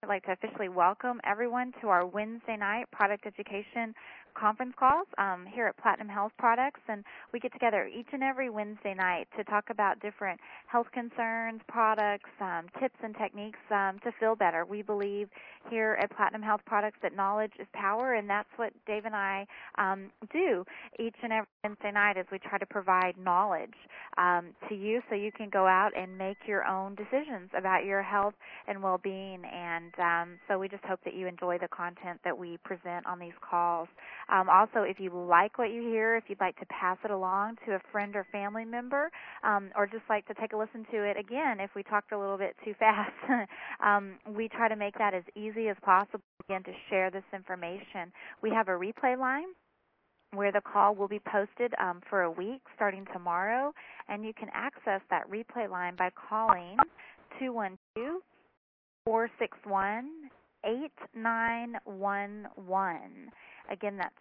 I'd like to officially welcome everyone to our Wednesday night product education conference calls here at Platinum Health Products, and we get together each and every Wednesday night to talk about different health concerns, products, tips and techniques to feel better. We believe here at Platinum Health Products that knowledge is power, and that's what Dave and I do each and every Wednesday night as we try to provide knowledge to you so you can go out and make your own decisions about your health and well-being. And so we just hope that you enjoy the content that we present on these calls. Also, if you like what you hear, if you'd like to pass it along to a friend or family member, or just like to take a listen to it again if we talked a little bit too fast, we try to make that as easy as possible, again, to share this information. We have a replay line where the call will be posted for a week starting tomorrow, and you can access that replay line by calling 212-461-8911. Again, that's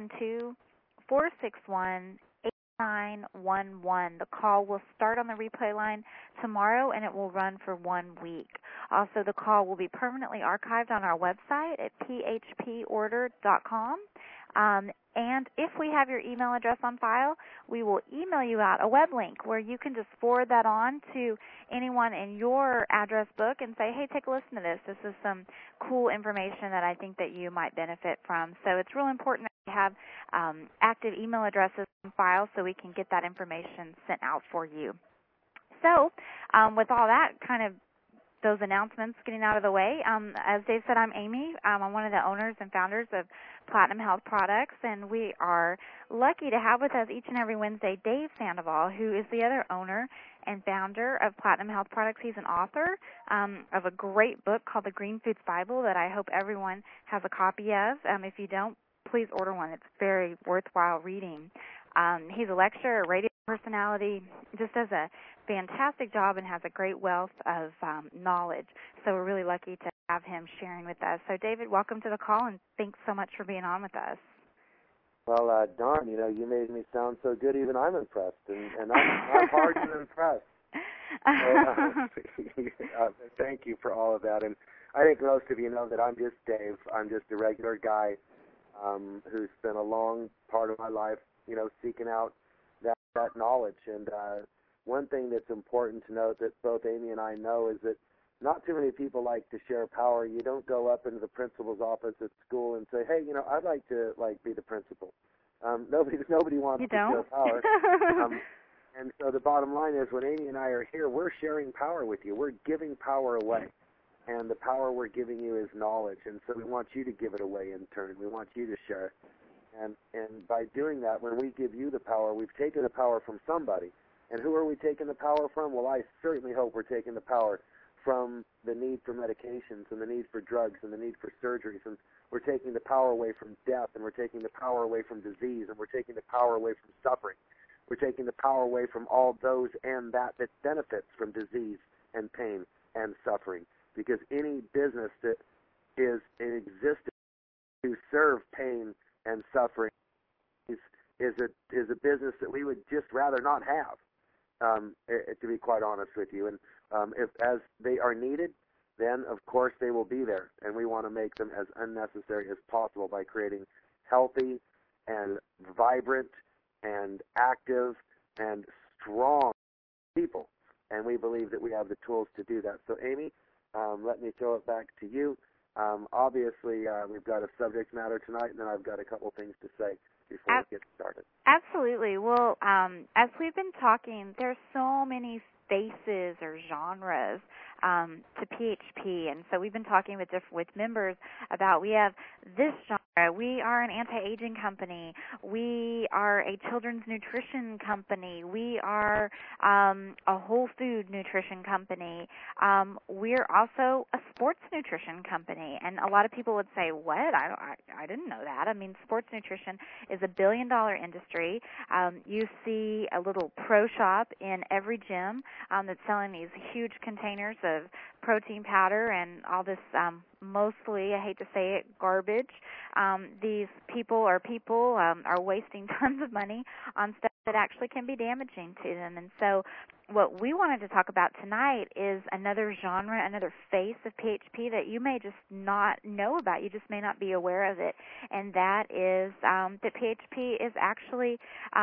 212-461-8911. The call will start on the replay line tomorrow, and it will run for 1 week. Also, the call will be permanently archived on our website at phporder.com. And if we have your email address on file, we will email you out a web link where you can just forward that on to anyone in your address book and say, hey, take a listen to this. This is some cool information that I think that you might benefit from. So it's real important that we have active email addresses on file so we can get that information sent out for you. So with all that kind of those announcements getting out of the way, as Dave said, I'm Amy. I'm one of the owners and founders of Platinum Health Products, and we are lucky to have with us each and every Wednesday Dave Sandoval, who is the other owner and founder of Platinum Health Products. He's an author of a great book called The Green Foods Bible that I hope everyone has a copy of. If you don't, please order one. It's very worthwhile reading. He's a lecturer, a radio personality, just does a fantastic job and has a great wealth of knowledge. So we're really lucky to have him sharing with us. So, David, welcome to the call, and thanks so much for being on with us. Well, darn, you made me sound so good, even I'm impressed, and I'm hard to impress. So, thank you for all of that. And I think most of you know that I'm just Dave. I'm just a regular guy who's spent a long part of my life, seeking out that knowledge. And one thing that's important to note that both Amy and I know is that not too many people like to share power. You don't go up into the principal's office at school and say, hey, I'd like to be the principal. Nobody wants to share power. And so the bottom line is when Amy and I are here, we're sharing power with you. We're giving power away. And the power we're giving you is knowledge. And so we want you to give it away in turn. We want you to share it. And by doing that, when we give you the power, we've taken the power from somebody. And who are we taking the power from? Well, I certainly hope we're taking the power from the need for medications and the need for drugs and the need for surgeries. And we're taking the power away from death, and we're taking the power away from disease, and we're taking the power away from suffering. We're taking the power away from all those and that benefits from disease and pain and suffering. Because any business that is in existence to serve pain and suffering is a business that we would just rather not have, to be quite honest with you. And if as they are needed, then of course they will be there, and we want to make them as unnecessary as possible by creating healthy and vibrant and active and strong people. And we believe that we have the tools to do that. So, Amy, let me throw it back to you. Obviously, we've got a subject matter tonight, and then I've got a couple things to say before we get started. Absolutely. Well, as we've been talking, there's so many spaces or genres to PHP, and so we've been talking with members about we have this genre. We are an anti-aging company. We are a children's nutrition company. We are a whole food nutrition company. We're also a sports nutrition company, and a lot of people would say, what? I didn't know that. I mean, sports nutrition is a billion-dollar industry. You see a little pro shop in every gym that's selling these huge containers of protein powder and all this mostly, I hate to say it, garbage. These people are wasting tons of money on stuff that actually can be damaging to them. And so what we wanted to talk about tonight is another genre, another face of PHP that you may just not know about. You just may not be aware of it. And that is that PHP is actually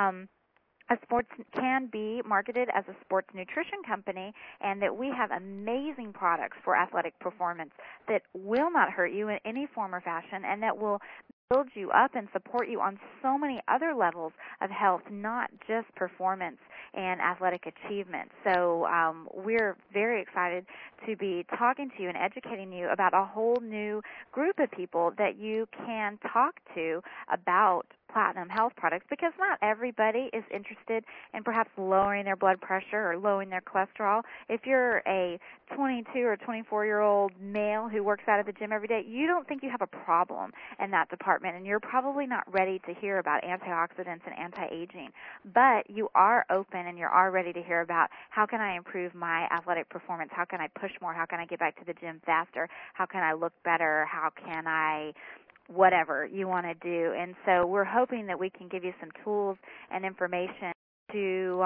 can be marketed as a sports nutrition company, and that we have amazing products for athletic performance that will not hurt you in any form or fashion, and that will build you up and support you on so many other levels of health, not just performance and athletic achievement. So we're very excited to be talking to you and educating you about a whole new group of people that you can talk to about Platinum Health products, because not everybody is interested in perhaps lowering their blood pressure or lowering their cholesterol. If you're a 22 or 24-year-old male who works out at the gym every day, you don't think you have a problem in that department, and you're probably not ready to hear about antioxidants and anti-aging. But you are open and you are ready to hear about how can I improve my athletic performance, how can I push more, how can I get back to the gym faster, how can I look better, how can I whatever you want to do. And so we're hoping that we can give you some tools and information to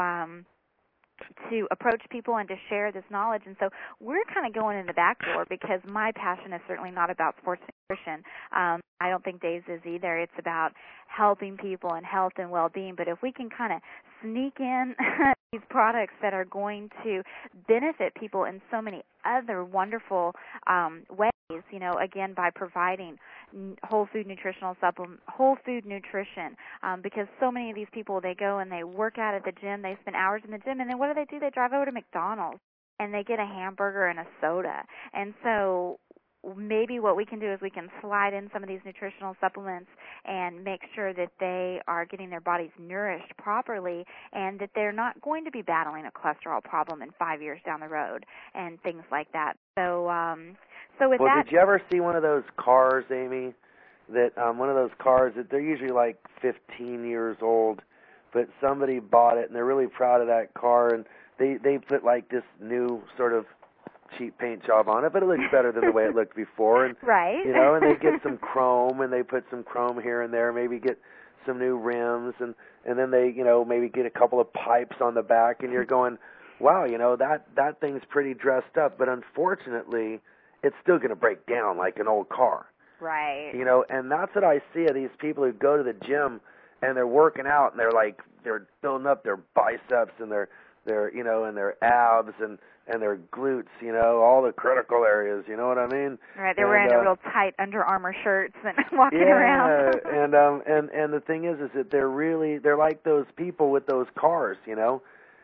approach people and to share this knowledge. And so we're kind of going in the back door, because my passion is certainly not about sports nutrition. I don't think Dave's is either. It's about helping people and health and well-being. But if we can kind of sneak in these products that are going to benefit people in so many other wonderful ways, you know, again, by providing whole food nutritional supplement, whole food nutrition, because so many of these people, they go and they work out at the gym, they spend hours in the gym, and then what do? They drive over to McDonald's and they get a hamburger and a soda. And so maybe what we can do is we can slide in some of these nutritional supplements and make sure that they are getting their bodies nourished properly, and that they're not going to be battling a cholesterol problem in 5 years down the road and things like that. So with that, did you ever see one of those cars, Amy, that one of those cars that they're usually like 15 years old, but somebody bought it and they're really proud of that car, and they put like this new sort of cheap paint job on it, but it looks better than the way it looked before. And, right. You know, and they get some chrome, and they put some chrome here and there, maybe get some new rims, and then they, you know, maybe get a couple of pipes on the back, and you're going, wow, you know, that thing's pretty dressed up, but unfortunately, it's still going to break down like an old car. Right. You know, and that's what I see of these people who go to the gym and they're working out, and they're building up their biceps and their you know, and their abs and their glutes, you know, all the critical areas, you know what I mean? Right, they're wearing the real tight Under Armour shirts and walking around. and the thing is that they're like those people with those cars, you know.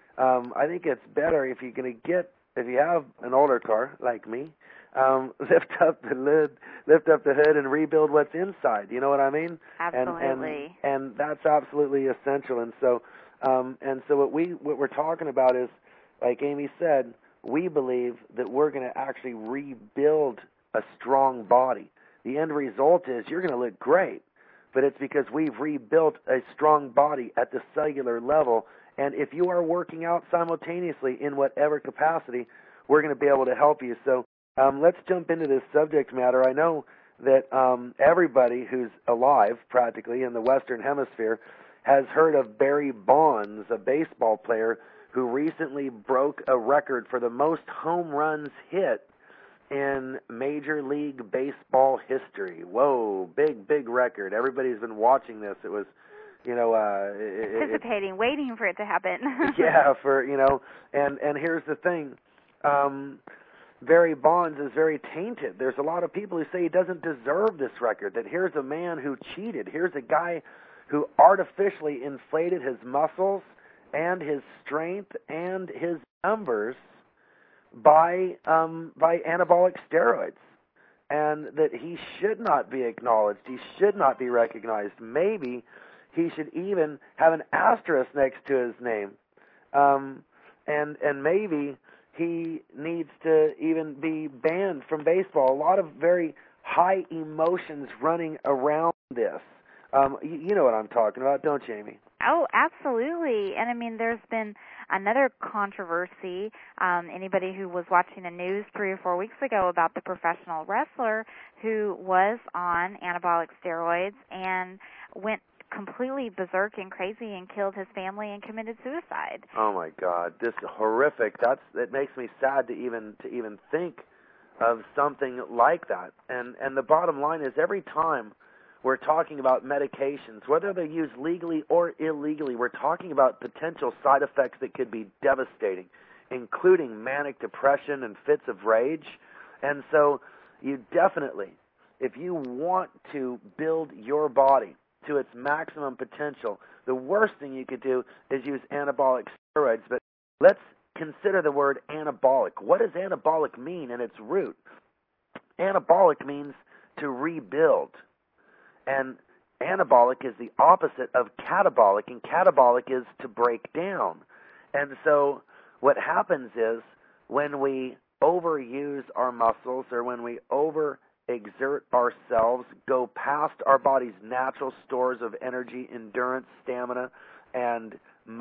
I think it's better if you have an older car like me, lift up the hood and rebuild what's inside, you know what I mean? Absolutely. And that's absolutely essential. And so what we're talking about is, like Amy said, we believe that we're going to actually rebuild a strong body. The end result is you're going to look great, but it's because we've rebuilt a strong body at the cellular level. And if you are working out simultaneously in whatever capacity, we're going to be able to help you. So let's jump into this subject matter. I know that everybody who's alive, practically, in the Western Hemisphere has heard of Barry Bonds, a baseball player who recently broke a record for the most home runs hit in Major League Baseball history. Whoa, big record. Everybody's been watching this. It was, you know, anticipating, waiting for it to happen. Yeah, and here's the thing. Barry Bonds is very tainted. There's a lot of people who say he doesn't deserve this record, that here's a man who cheated. Here's a guy who artificially inflated his muscles and his strength and his numbers by anabolic steroids, and that he should not be acknowledged. He should not be recognized. Maybe he should even have an asterisk next to his name, and maybe he needs to even be banned from baseball. A lot of very high emotions running around this. You know what I'm talking about, don't you, Amy? Oh, absolutely. And I mean, there's been another controversy. Anybody who was watching the news 3 or 4 weeks ago about the professional wrestler who was on anabolic steroids and went completely berserk and crazy and killed his family and committed suicide. Oh my God, this is horrific. It makes me sad to even think of something like that. And the bottom line is, every time we're talking about medications, whether they're used legally or illegally, we're talking about potential side effects that could be devastating, including manic depression and fits of rage. And so you definitely, if you want to build your body to its maximum potential, the worst thing you could do is use anabolic steroids. But let's consider the word anabolic. What does anabolic mean in its root? Anabolic means to rebuild. And anabolic is the opposite of catabolic, and catabolic is to break down. And so what happens is, when we overuse our muscles, or when we overexert ourselves, go past our body's natural stores of energy, endurance, stamina, and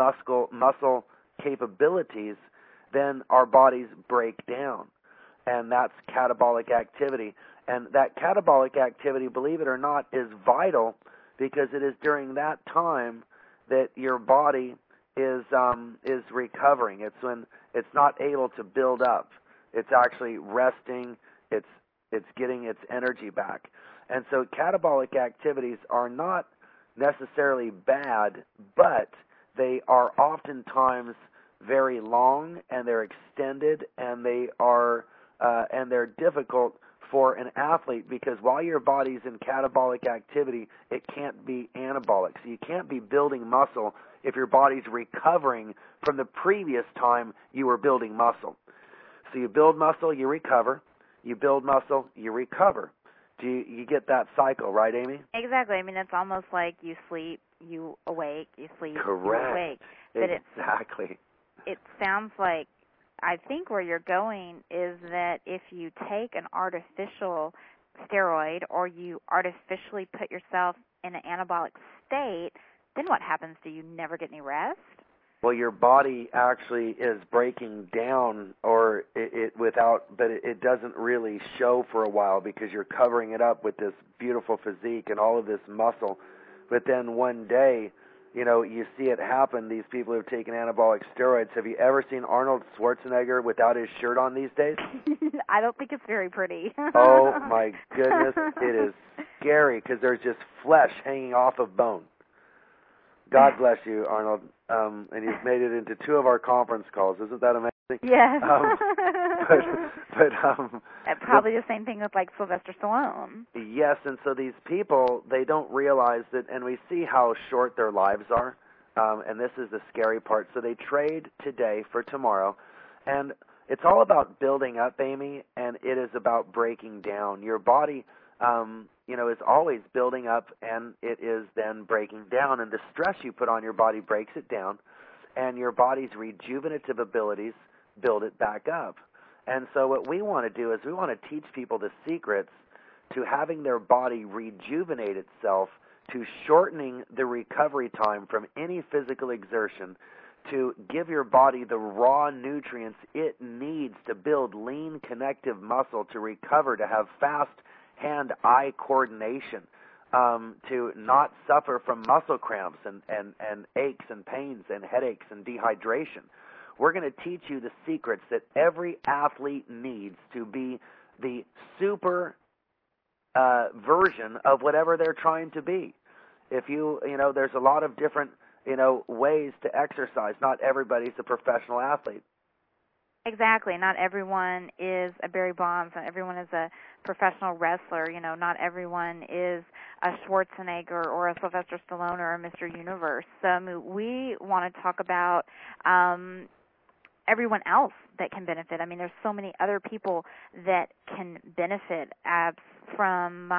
muscle capabilities, then our bodies break down. And that's catabolic activity. And that catabolic activity, believe it or not, is vital, because it is during that time that your body is recovering. It's when it's not able to build up. It's actually resting. It's getting its energy back. And so catabolic activities are not necessarily bad, but they are oftentimes very long, and they're extended, and they're difficult for an athlete, because while your body's in catabolic activity, it can't be anabolic. So you can't be building muscle if your body's recovering from the previous time you were building muscle. So you build muscle, you recover. You build muscle, you recover. Do you get that cycle, right, Amy? Exactly. I mean, it's almost like you sleep, you awake, you sleep, Correct. you awake. But exactly. It sounds like, I think where you're going is that if you take an artificial steroid, or you artificially put yourself in an anabolic state, then what happens? Do you never get any rest? Well, your body actually is breaking down, or but it doesn't really show for a while, because you're covering it up with this beautiful physique and all of this muscle. But then one day, you see it happen. These people who have taken anabolic steroids. Have you ever seen Arnold Schwarzenegger without his shirt on these days? I don't think it's very pretty. Oh my goodness, it is scary, because there's just flesh hanging off of bone. God bless you, Arnold. And you've made it into 2 of our conference calls. Isn't that amazing? Yes. But probably the same thing with like Sylvester Stallone. Yes, and so these people, they don't realize that, and we see how short their lives are, and this is the scary part. So they trade today for tomorrow, and it's all about building up, Amy, and it is about breaking down. Your body, is always building up, and it is then breaking down, and the stress you put on your body breaks it down, and your body's rejuvenative abilities build it back up. And so what we want to do is we want to teach people the secrets to having their body rejuvenate itself, to shortening the recovery time from any physical exertion, to give your body the raw nutrients it needs to build lean connective muscle, to recover, to have fast hand-eye coordination, to not suffer from muscle cramps and aches and pains and headaches and dehydration. We're going to teach you the secrets that every athlete needs to be the super version of whatever they're trying to be. If there's a lot of different, ways to exercise. Not everybody's a professional athlete. Exactly. Not everyone is a Barry Bonds. Not everyone is a professional wrestler. Not everyone is a Schwarzenegger or a Sylvester Stallone or a Mr. Universe. So we want to talk about everyone else that can benefit. I mean, there's so many other people that can benefit from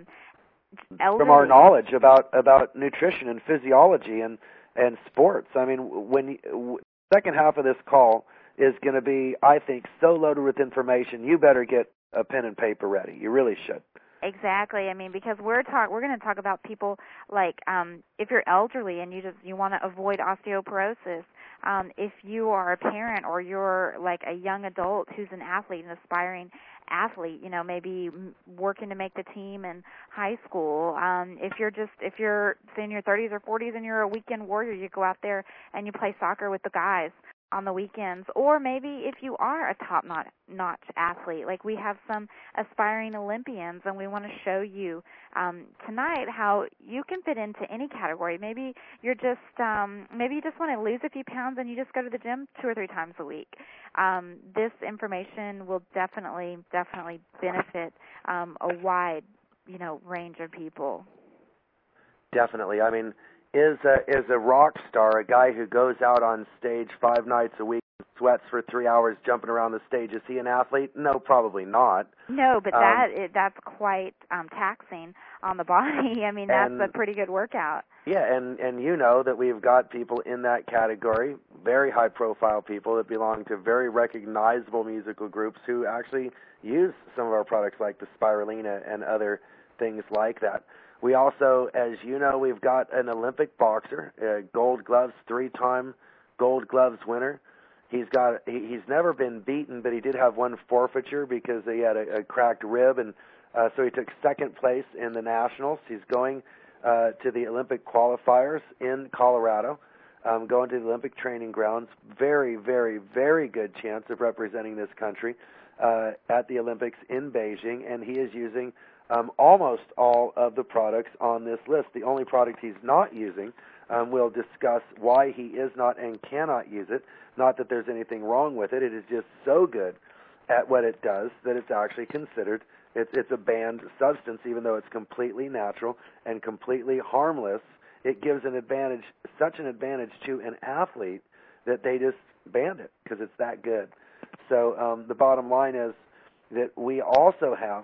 our knowledge about nutrition and physiology and sports. I mean, the second half of this call is going to be, I think, so loaded with information. You better get a pen and paper ready. You really should. Exactly. I mean, because we're going to talk about people like if you're elderly and you want to avoid osteoporosis, if you are a parent or you're like a young adult who's an athlete and aspiring athlete, maybe working to make the team in high school. If you're say in your 30s or 40s and you're a weekend warrior, you go out there and you play soccer with the guys on the weekends. Or maybe if you are a top-notch athlete, like we have some aspiring Olympians, and we want to show you tonight how you can fit into any category. Maybe you just want to lose a few pounds and you just go to the gym 2 or 3 times a week. This information will definitely benefit a wide range of people. Definitely. I mean, is a rock star a guy who goes out on stage 5 nights a week and sweats for 3 hours jumping around the stage? Is he an athlete? No, probably not. No, but that's quite taxing on the body. I mean, that's a pretty good workout. Yeah, and you know that we've got people in that category, very high-profile people that belong to very recognizable musical groups who actually use some of our products like the Spirulina and other things like that. We also, as you know, we've got an Olympic boxer, Gold Gloves, 3-time Gold Gloves winner. He's never been beaten, but he did have one forfeiture because he had a cracked rib, and so he took 2nd place in the nationals. He's going to the Olympic qualifiers in Colorado, going to the Olympic training grounds. Very, very, very good chance of representing this country at the Olympics in Beijing, and he is using almost all of the products on this list. The only product he's not using, we'll discuss why he is not and cannot use it. Not that there's anything wrong with it. It is just so good at what it does that it's actually considered, it's a banned substance, even though it's completely natural and completely harmless. It gives such an advantage to an athlete that they just banned it because it's that good. So the bottom line is that we also have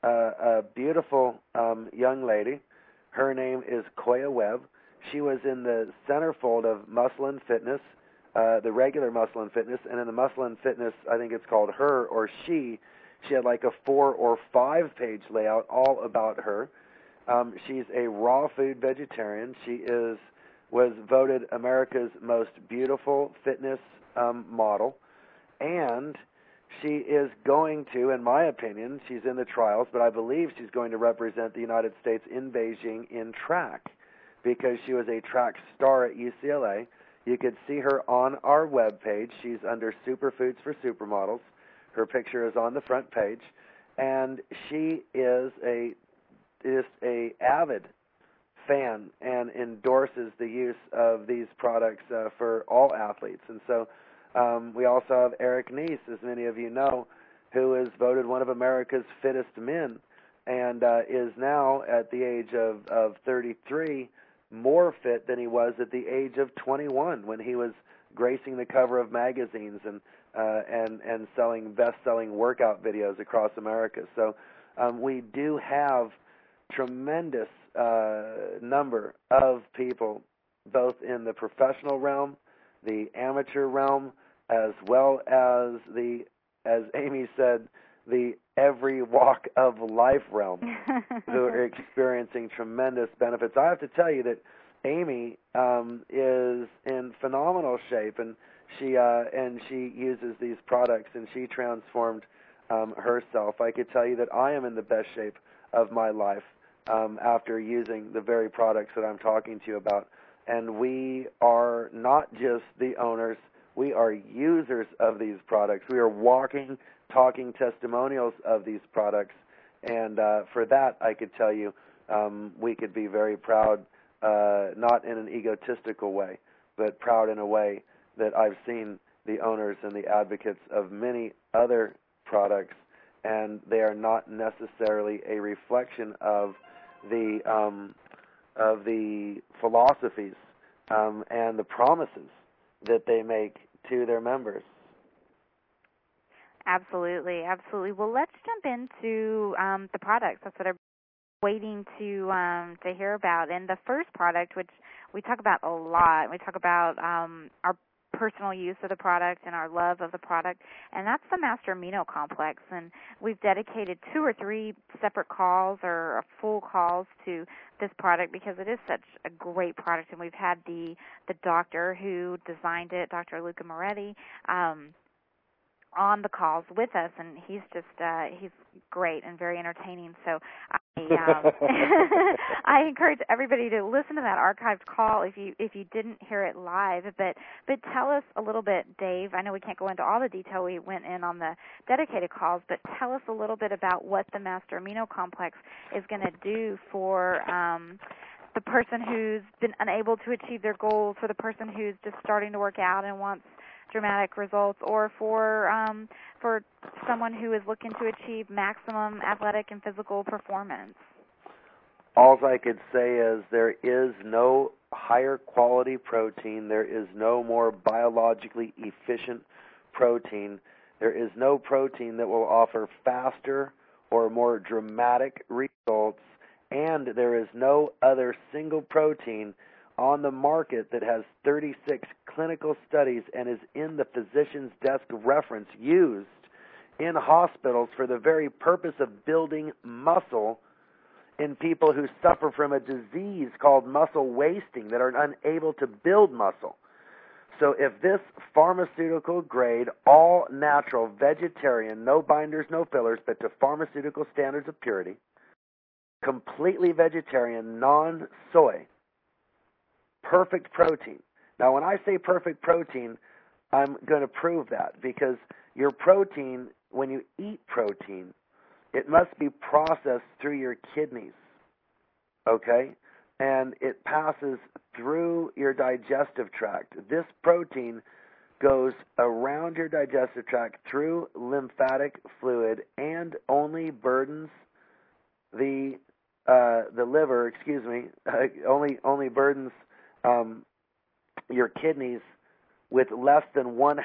a beautiful young lady. Her name is Koya Webb. She was in the centerfold of Muscle and Fitness, the regular Muscle and Fitness, and in the Muscle and Fitness, I think it's called Her or She had like a 4 or 5 page layout all about her. She's a raw food vegetarian. She was voted America's most beautiful fitness model, and she is going to, in my opinion, she's in the trials, but I believe she's going to represent the United States in Beijing in track because she was a track star at UCLA. You could see her on our webpage. She's under Superfoods for Supermodels. Her picture is on the front page, and she is just a avid fan and endorses the use of these products for all athletes. And so we also have Eric Neese, as many of you know, who is voted one of America's fittest men and is now at the age of 33 more fit than he was at the age of 21 when he was gracing the cover of magazines and selling best-selling workout videos across America. So we do have tremendous number of people, both in the professional realm, the amateur realm, as well as as Amy said, the every walk of life realm, who are experiencing tremendous benefits. I have to tell you that Amy is in phenomenal shape, and she uses these products, and she transformed herself. I could tell you that I am in the best shape of my life after using the very products that I'm talking to you about. And we are not just the owners, we are users of these products. We are walking, talking testimonials of these products. And for that, I could tell you we could be very proud, not in an egotistical way, but proud in a way that I've seen the owners and the advocates of many other products, and they are not necessarily a reflection of the philosophies and the promises that they make to their members. Absolutely, absolutely. Well, let's jump into the products. That's what I'm waiting to hear about. And the first product, which we talk about a lot, we talk about our personal use of the product and our love of the product, and that's the Master Amino Complex. And we've dedicated 2 or 3 separate calls or full calls to this product because it is such a great product, and we've had the doctor who designed it, Dr. Luca Moretti, on the calls with us, and he's just he's great and very entertaining. So I encourage everybody to listen to that archived call if you didn't hear it live. But tell us a little bit, Dave. I know we can't go into all the detail we went in on the dedicated calls, but tell us a little bit about what the Master Amino Complex is going to do for the person who's been unable to achieve their goals, for the person who's just starting to work out and wants dramatic results, or for someone who is looking to achieve maximum athletic and physical performance. All I could say is there is no higher quality protein. There is no more biologically efficient protein. There is no protein that will offer faster or more dramatic results, and there is no other single protein on the market that has 36 clinical studies and is in the physician's desk reference used in hospitals for the very purpose of building muscle in people who suffer from a disease called muscle wasting, that are unable to build muscle. So if this pharmaceutical grade, all natural, vegetarian, no binders, no fillers, but to pharmaceutical standards of purity, completely vegetarian, non-soy, perfect protein. Now, when I say perfect protein, I'm going to prove that, because your protein, when you eat protein, it must be processed through your kidneys, okay? And it passes through your digestive tract. This protein goes around your digestive tract through lymphatic fluid and only burdens the liver, only burdens your kidneys with less than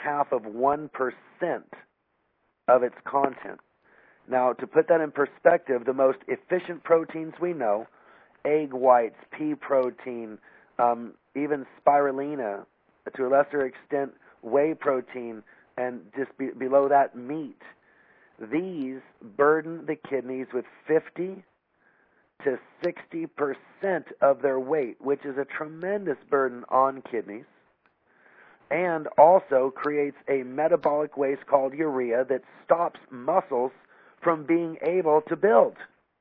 0.5% of its content. Now, to put that in perspective, the most efficient proteins we know, egg whites, pea protein, even spirulina, to a lesser extent whey protein, and just below that meat, these burden the kidneys with 50 to 60% of their weight, which is a tremendous burden on kidneys, and also creates a metabolic waste called urea that stops muscles from being able to build.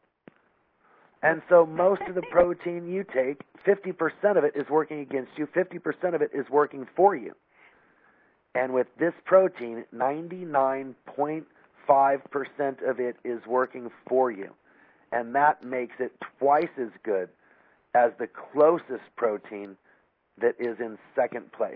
And so most of the protein you take, 50% of it is working against you, 50% of it is working for you. And with this protein, 99.5% of it is working for you. And that makes it twice as good as the closest protein that is in second place.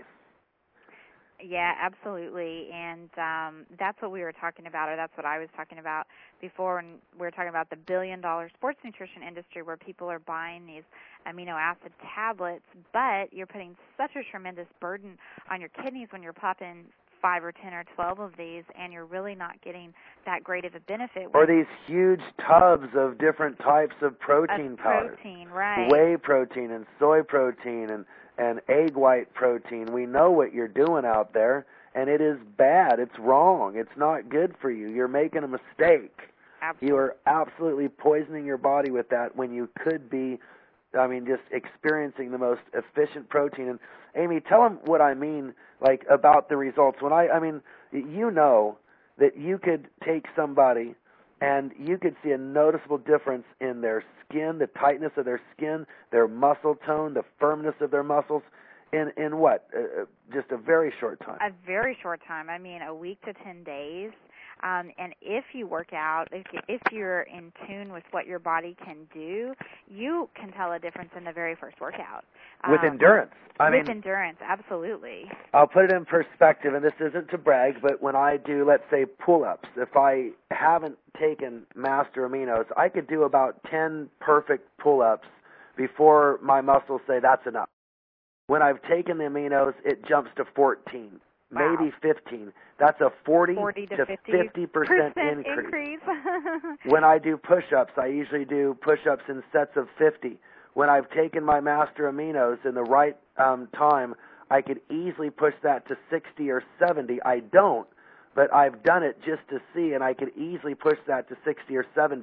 Yeah, absolutely, and that's what we were talking about, or that's what I was talking about before, and we were talking about the billion-dollar sports nutrition industry where people are buying these amino acid tablets, but you're putting such a tremendous burden on your kidneys when you're popping 5 or 10 or 12 of these, and you're really not getting that great of a benefit. Or these huge tubs of different types of protein powder. Protein, right. Whey protein and soy protein and egg white protein. We know what you're doing out there, and it is bad. It's wrong. It's not good for you. You're making a mistake. Absolutely. You are absolutely poisoning your body with that when you could be, just experiencing the most efficient protein. And Amy, tell them what I mean, about the results. When you know that you could take somebody and you could see a noticeable difference in their skin, the tightness of their skin, their muscle tone, the firmness of their muscles, in what? Just a very short time. A very short time. A week to 10 days. And if you work out, if you're in tune with what your body can do, you can tell a difference in the very first workout. With endurance. With endurance, absolutely. I'll put it in perspective, and this isn't to brag, but when I do, let's say, pull-ups, if I haven't taken Master Aminos, I could do about 10 perfect pull-ups before my muscles say that's enough. When I've taken the aminos, it jumps to 14. Wow. Maybe 15. That's a 40 to 50% increase. When I do push-ups, I usually do push-ups in sets of 50. When I've taken my Master Aminos in the right time, I could easily push that to 60 or 70. I don't, but I've done it just to see, and I could easily push that to 60 or 70.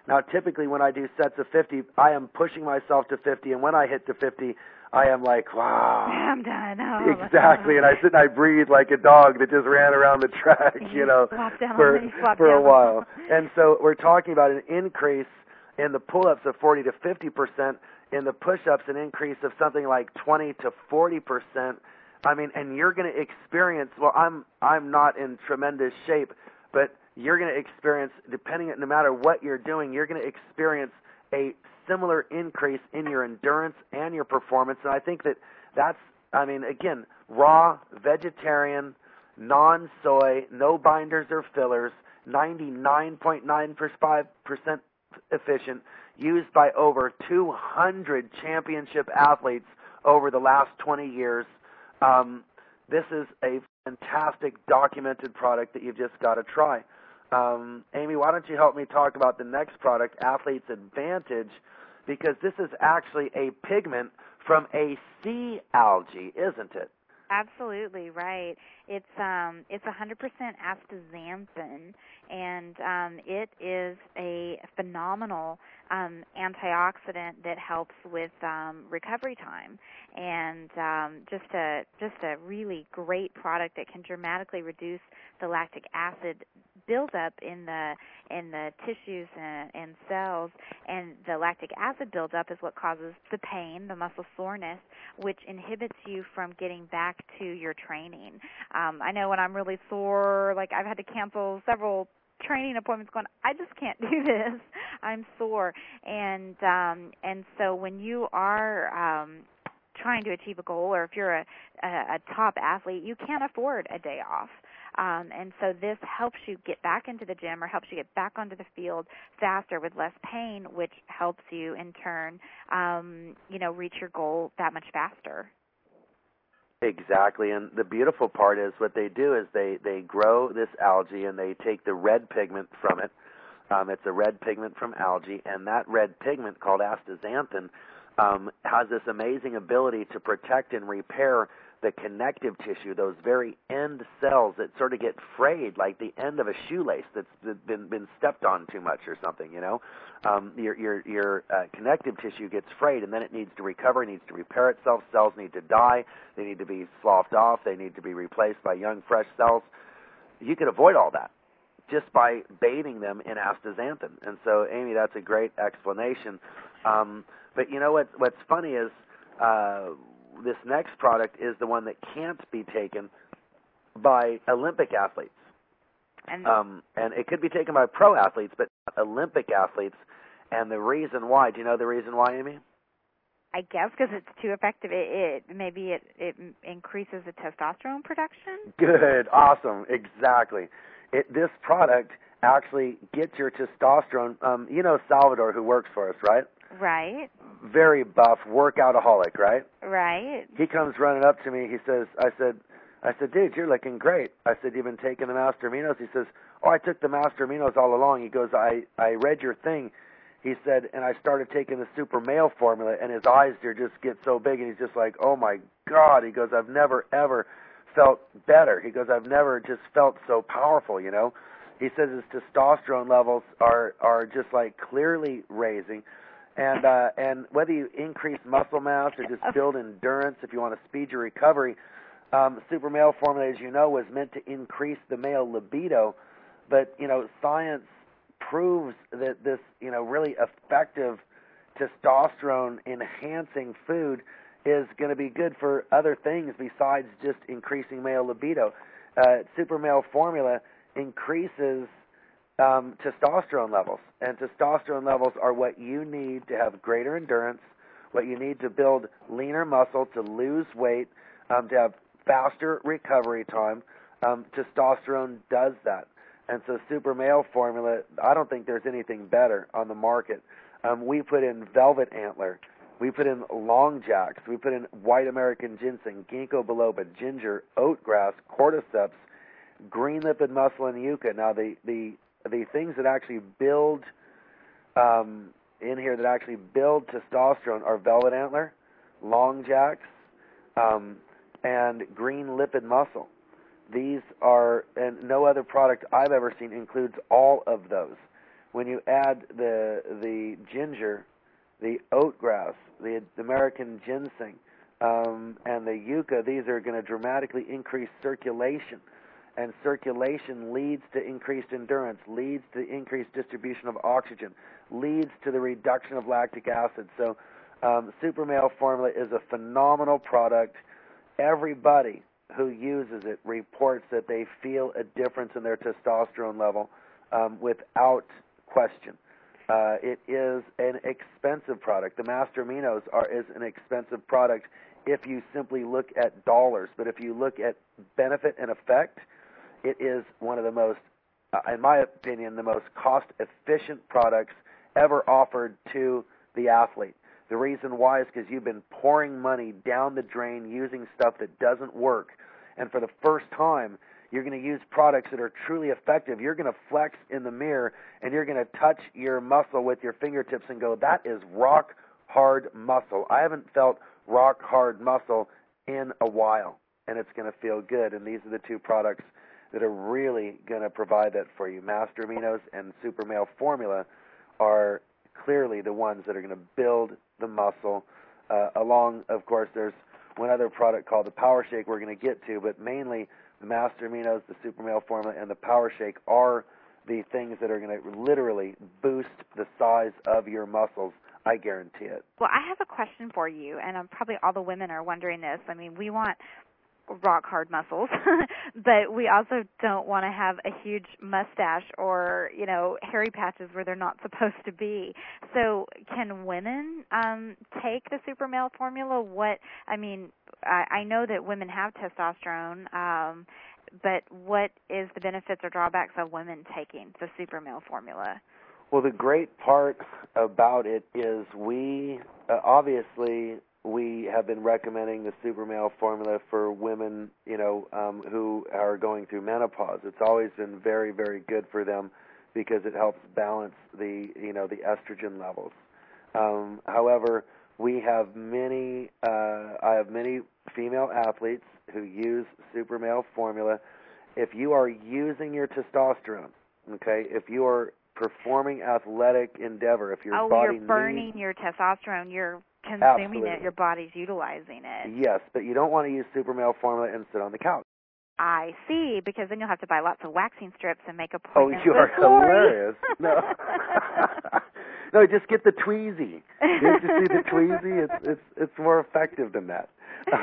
Now, typically when I do sets of 50, I am pushing myself to 50, and when I hit to 50, I am like, wow. I'm done. Oh, exactly, and I sit and I breathe like a dog that just ran around the track, for a while. And so we're talking about an increase in the pull-ups of 40 to 50%, in the push-ups an increase of something like 20 to 40%. I mean, and you're going to experience, well, I'm not in tremendous shape, but you're going to experience, no matter what you're doing, you're going to experience a similar increase in your endurance and your performance. And I think that's, I mean, again, raw, vegetarian, non-soy, no binders or fillers, 99.95% efficient, used by over 200 championship athletes over the last 20 years. This is a fantastic documented product that you've just got to try. Amy, why don't you help me talk about the next product, Athlete's Advantage, because this is actually a pigment from a sea algae, isn't it? Absolutely right. It's 100% astaxanthin, and it is a phenomenal antioxidant that helps with recovery time, and just a really great product that can dramatically reduce the lactic acid buildup in the tissues and cells, and the lactic acid buildup is what causes the pain, the muscle soreness, which inhibits you from getting back to your training. I know when I'm really sore, like I've had to cancel several training appointments going, I just can't do this. I'm sore. And so when you are trying to achieve a goal, or if you're a top athlete, you can't afford a day off. And so this helps you get back into the gym, or helps you get back onto the field faster with less pain, which helps you in turn, reach your goal that much faster. Exactly, and the beautiful part is what they do is they grow this algae and they take the red pigment from it. It's a red pigment from algae, and that red pigment, called astaxanthin, has this amazing ability to protect and repair the connective tissue, those very end cells that sort of get frayed, like the end of a shoelace that's been stepped on too much or something. Your connective tissue gets frayed, and then it needs to recover, needs to repair itself. Cells need to die. They need to be sloughed off. They need to be replaced by young, fresh cells. You could avoid all that just by bathing them in astaxanthin. And so, Amy, that's a great explanation. But you know what's funny is this next product is the one that can't be taken by Olympic athletes. And it could be taken by pro athletes, but not Olympic athletes. And the reason why, do you know the reason why, Amy? I guess because it's too effective. It increases the testosterone production. Good, awesome, exactly. This product actually gets your testosterone. You know Salvador, who works for us, right? Right. Very buff, workoutaholic, right? Right. He comes running up to me. He says, I said, dude, you're looking great. I said, you've been taking the Master Aminos? He says, oh, I took the Master Aminos all along. He goes, I read your thing. He said, and I started taking the Super Male formula, and his eyes just get so big, and he's just like, oh, my God. He goes, I've never, ever felt better. He goes, I've never just felt so powerful, He says his testosterone levels are just like clearly raising. And whether you increase muscle mass or just build endurance, if you want to speed your recovery, Super Male formula, as you know, was meant to increase the male libido. But, science proves that this, really effective testosterone-enhancing food is going to be good for other things besides just increasing male libido. Super Male formula increases testosterone levels, and testosterone levels are what you need to have greater endurance, what you need to build leaner muscle, to lose weight, to have faster recovery time. Testosterone does that, and so Super Male formula, I don't think there's anything better on the market. We put in Velvet Antler, we put in Long Jacks, we put in White American Ginseng, Ginkgo biloba, ginger, oatgrass, cordyceps, green lipid muscle, and yucca. Now the things that actually build in here that actually build testosterone are Velvet Antler, Long Jacks, and green lipid muscle. These are, and no other product I've ever seen includes all of those. when you add the ginger, the oatgrass, the American ginseng, and the yucca, these are going to dramatically increase circulation. And circulation leads to increased endurance, leads to increased distribution of oxygen, leads to the reduction of lactic acid. So Super Male Formula is a phenomenal product. Everybody who uses it reports that they feel a difference in their testosterone level without question. It is an expensive product. The Master Aminos is an expensive product if you simply look at dollars. But if you look at benefit and effect, it is one of the most, in my opinion, the most cost-efficient products ever offered to the athlete. The reason why is because you've been pouring money down the drain using stuff that doesn't work. And for the first time, you're going to use products that are truly effective. You're going to flex in the mirror, and you're going to touch your muscle with your fingertips and go, that is rock-hard muscle. I haven't felt rock-hard muscle in a while, and it's going to feel good. And these are the two products that are really going to provide that for you. Master Aminos and Super Male Formula are clearly the ones that are going to build the muscle. Along, of course, there's one other product called the Power Shake we're going to get to, but mainly the Master Aminos, the Super Male Formula, and the Power Shake are the things that are going to literally boost the size of your muscles. I guarantee it. Well, I have a question for you, and probably all the women are wondering this. I mean, we want rock-hard muscles, but we also don't want to have a huge mustache or, hairy patches where they're not supposed to be. So can women take the Super Male Formula? I know that women have testosterone, but what is the benefits or drawbacks of women taking the Super Male Formula? Well, the great part about it is we have been recommending the Super Male Formula for women, who are going through menopause. It's always been very, very good for them because it helps balance the estrogen levels. However, I have many female athletes who use Super Male Formula. If you are using your testosterone, okay, if you are performing athletic endeavor, if your body you're burning your testosterone, you're consuming Absolutely. it, your body's utilizing it. Yes, but you don't want to use Super Male Formula and sit on the couch. I see, because then you'll have to buy lots of waxing strips and make Oh, appointments. you are hilarious. No. No, just get the Tweezy. Did you see the Tweezy? It's more effective than that.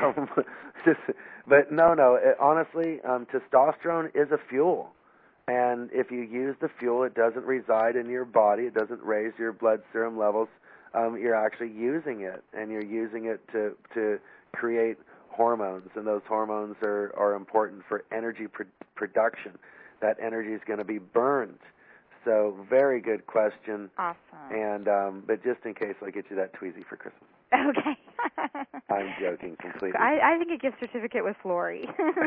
But no. Honestly, testosterone is a fuel. And if you use the fuel, it doesn't reside in your body. It doesn't raise your blood serum levels. You're actually using it, and you're using it to create hormones, and those hormones are important for energy production. That energy is going to be burned. So very good question. Awesome. And but just in case, I'll get you that Tweezy for Christmas. Okay. I'm joking completely. I think a gift certificate with Flory.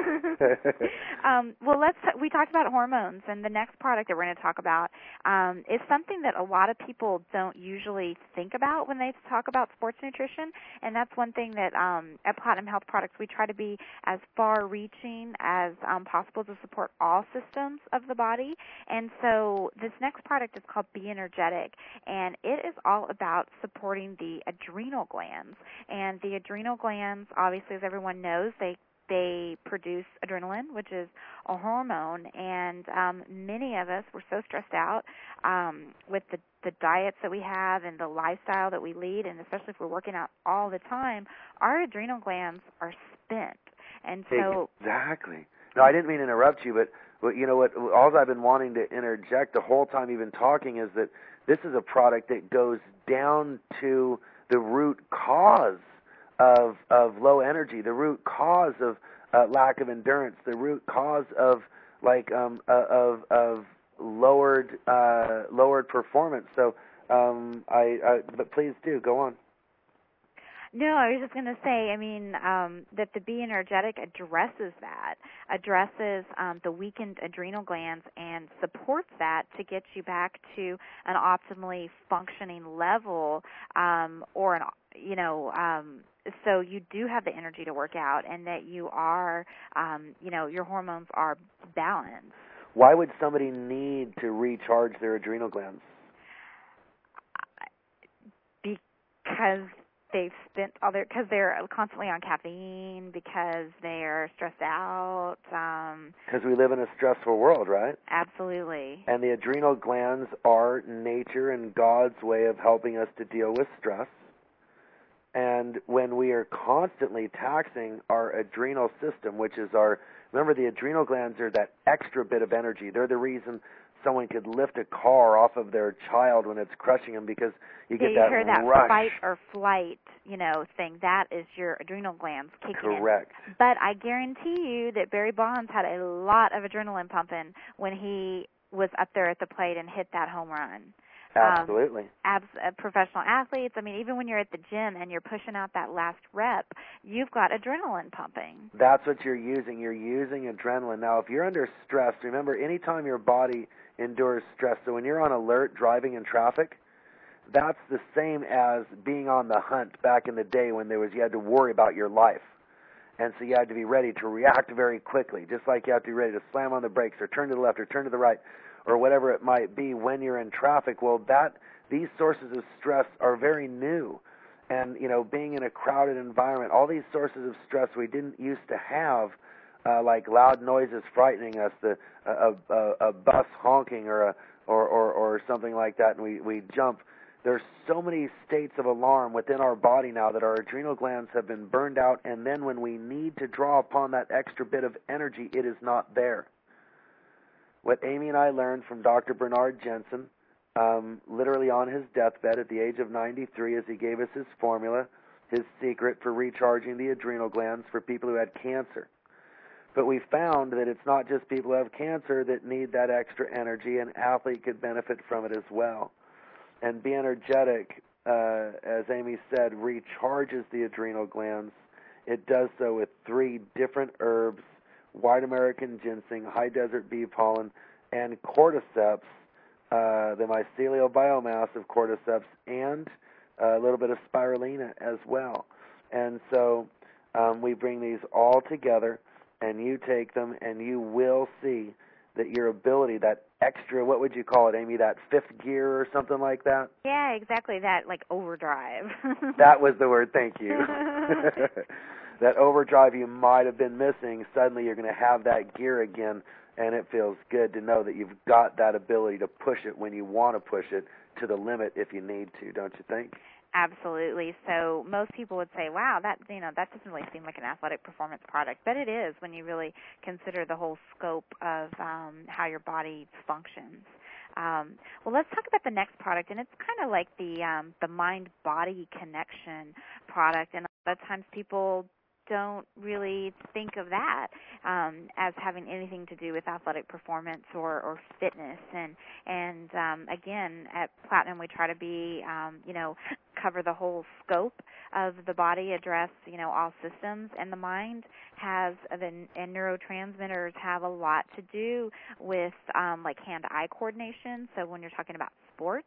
Well, we talked about hormones, and the next product that we're going to talk about is something that a lot of people don't usually think about when they talk about sports nutrition, and that's one thing that at Platinum Health Products we try to be as far-reaching as possible to support all systems of the body. And so this next product is called Be Energetic, and it is all about supporting the adrenal glands. And the adrenal glands, obviously, as everyone knows, they produce adrenaline, which is a hormone. And many of us, we're so stressed out with the diets that we have and the lifestyle that we lead, and especially if we're working out all the time, our adrenal glands are spent. And so exactly. No, I didn't mean to interrupt you, but you know what? All I've been wanting to interject the whole time you've been talking is that this is a product that goes down to the root cause of low energy, the root cause of lack of endurance, the root cause of lowered performance. So, but please do go on. No, I was just going to say, that the Be Energetic addresses the weakened adrenal glands and supports that to get you back to an optimally functioning level, so you do have the energy to work out, and that you are, your hormones are balanced. Why would somebody need to recharge their adrenal glands? because because they're constantly on caffeine, because they're stressed out. Because we live in a stressful world, right? Absolutely. And the adrenal glands are nature and God's way of helping us to deal with stress. And when we are constantly taxing our adrenal system, which is remember, the adrenal glands are that extra bit of energy. They're the reason someone could lift a car off of their child when it's crushing them, because you get that hear that rush. fight or flight, thing. That is your adrenal glands kicking in. Correct. But I guarantee you that Barry Bonds had a lot of adrenaline pumping when he was up there at the plate and hit that home run. Absolutely. Professional athletes, even when you're at the gym and you're pushing out that last rep, you've got adrenaline pumping. That's what you're using. You're using adrenaline. Now, if you're under stress, remember, anytime your body endures stress, so when you're on alert driving in traffic, that's the same as being on the hunt back in the day when you had to worry about your life. And so you had to be ready to react very quickly, just like you have to be ready to slam on the brakes or turn to the left or turn to the right, or whatever it might be when you're in traffic. Well, these sources of stress are very new. And, being in a crowded environment, all these sources of stress we didn't used to have, like loud noises frightening us, a bus honking or something like that, and we jump. There's so many states of alarm within our body now that our adrenal glands have been burned out, and then when we need to draw upon that extra bit of energy, it is not there. What Amy and I learned from Dr. Bernard Jensen, literally on his deathbed at the age of 93, as he gave us his formula, his secret for recharging the adrenal glands for people who had cancer. But we found that it's not just people who have cancer that need that extra energy. An athlete could benefit from it as well. And Be Energetic, as Amy said, recharges the adrenal glands. It does so with 3 different herbs: white American ginseng, high desert bee pollen, and cordyceps, the mycelial biomass of cordyceps, and a little bit of spirulina as well. And so we bring these all together, and you take them, and you will see that your ability, that extra, what would you call it, Amy, that 5th gear or something like that? Yeah, exactly, that, like overdrive. That was the word, thank you. That overdrive you might have been missing, suddenly you're going to have that gear again, and it feels good to know that you've got that ability to push it when you want to push it to the limit if you need to, don't you think? Absolutely. So most people would say, wow, that doesn't really seem like an athletic performance product, but it is when you really consider the whole scope of how your body functions. Well, let's talk about the next product, and it's kind of like the mind-body connection product, and a lot of times people don't really think of that as having anything to do with athletic performance or fitness. And again, at Platinum, we try to be, cover the whole scope of the body, address, all systems, and the mind and neurotransmitters have a lot to do with like hand-eye coordination. So when you're talking about sports,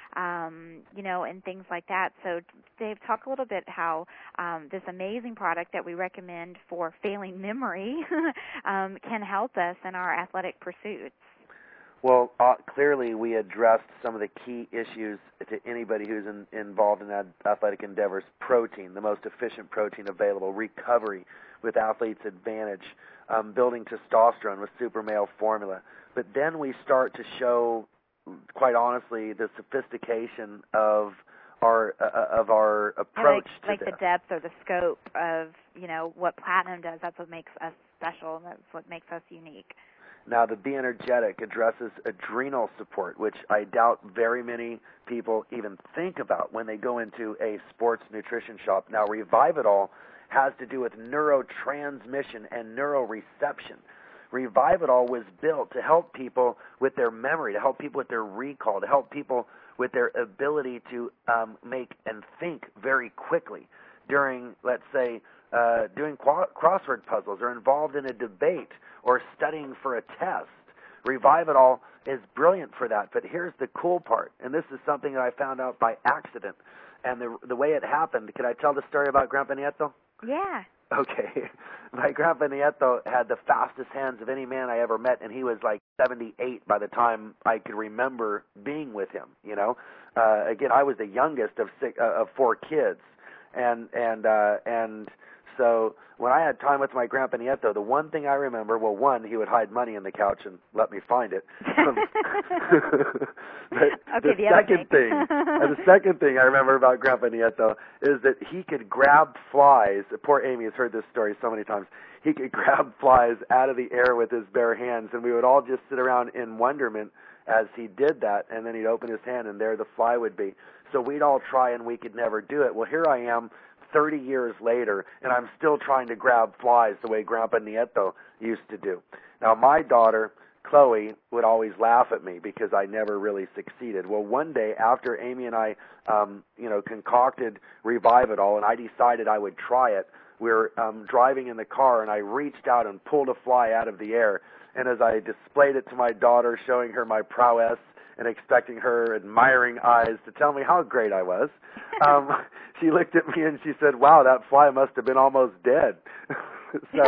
and things like that. So, Dave, talk a little bit how this amazing product that we recommend for failing memory can help us in our athletic pursuits. Well, clearly we addressed some of the key issues to anybody who's involved in athletic endeavors. Protein, the most efficient protein available. Recovery with Athlete's Advantage. Building testosterone with Super Male Formula. But then we start to show, quite honestly, the sophistication of our approach to like the depth or the scope of what Platinum does. That's what makes us special, and that's what makes us unique. Now, the Be Energetic addresses adrenal support, which I doubt very many people even think about when they go into a sports nutrition shop. Now, Revive It All has to do with neurotransmission and neuroreception. Revive It All was built to help people with their memory, to help people with their recall, to help people with their ability to make and think very quickly during, let's say, doing crossword puzzles or involved in a debate or studying for a test. Revive It All is brilliant for that. But here's the cool part, and this is something that I found out by accident. And the way it happened, can I tell the story about Grandpa Nieto? Yeah. Okay. My Grandpa Nieto had the fastest hands of any man I ever met, and he was like 78 by the time I could remember being with him, again, I was the youngest of 4 kids, and so when I had time with my Grandpa Nieto, the one thing I remember, well, one, he would hide money in the couch and let me find it. The second thing I remember about Grandpa Nieto is that he could grab flies. Poor Amy has heard this story so many times. He could grab flies out of the air with his bare hands, and we would all just sit around in wonderment as he did that, and then he'd open his hand, and there the fly would be. So we'd all try, and we could never do it. Well, here I am 30 years later, and I'm still trying to grab flies the way Grandpa Nieto used to do. Now, my daughter, Chloe, would always laugh at me because I never really succeeded. Well, one day after Amy and I, concocted Revive It All, and I decided I would try it, we were driving in the car, and I reached out and pulled a fly out of the air. And as I displayed it to my daughter, showing her my prowess and expecting her admiring eyes to tell me how great I was, she looked at me and she said, "Wow, that fly must have been almost dead." So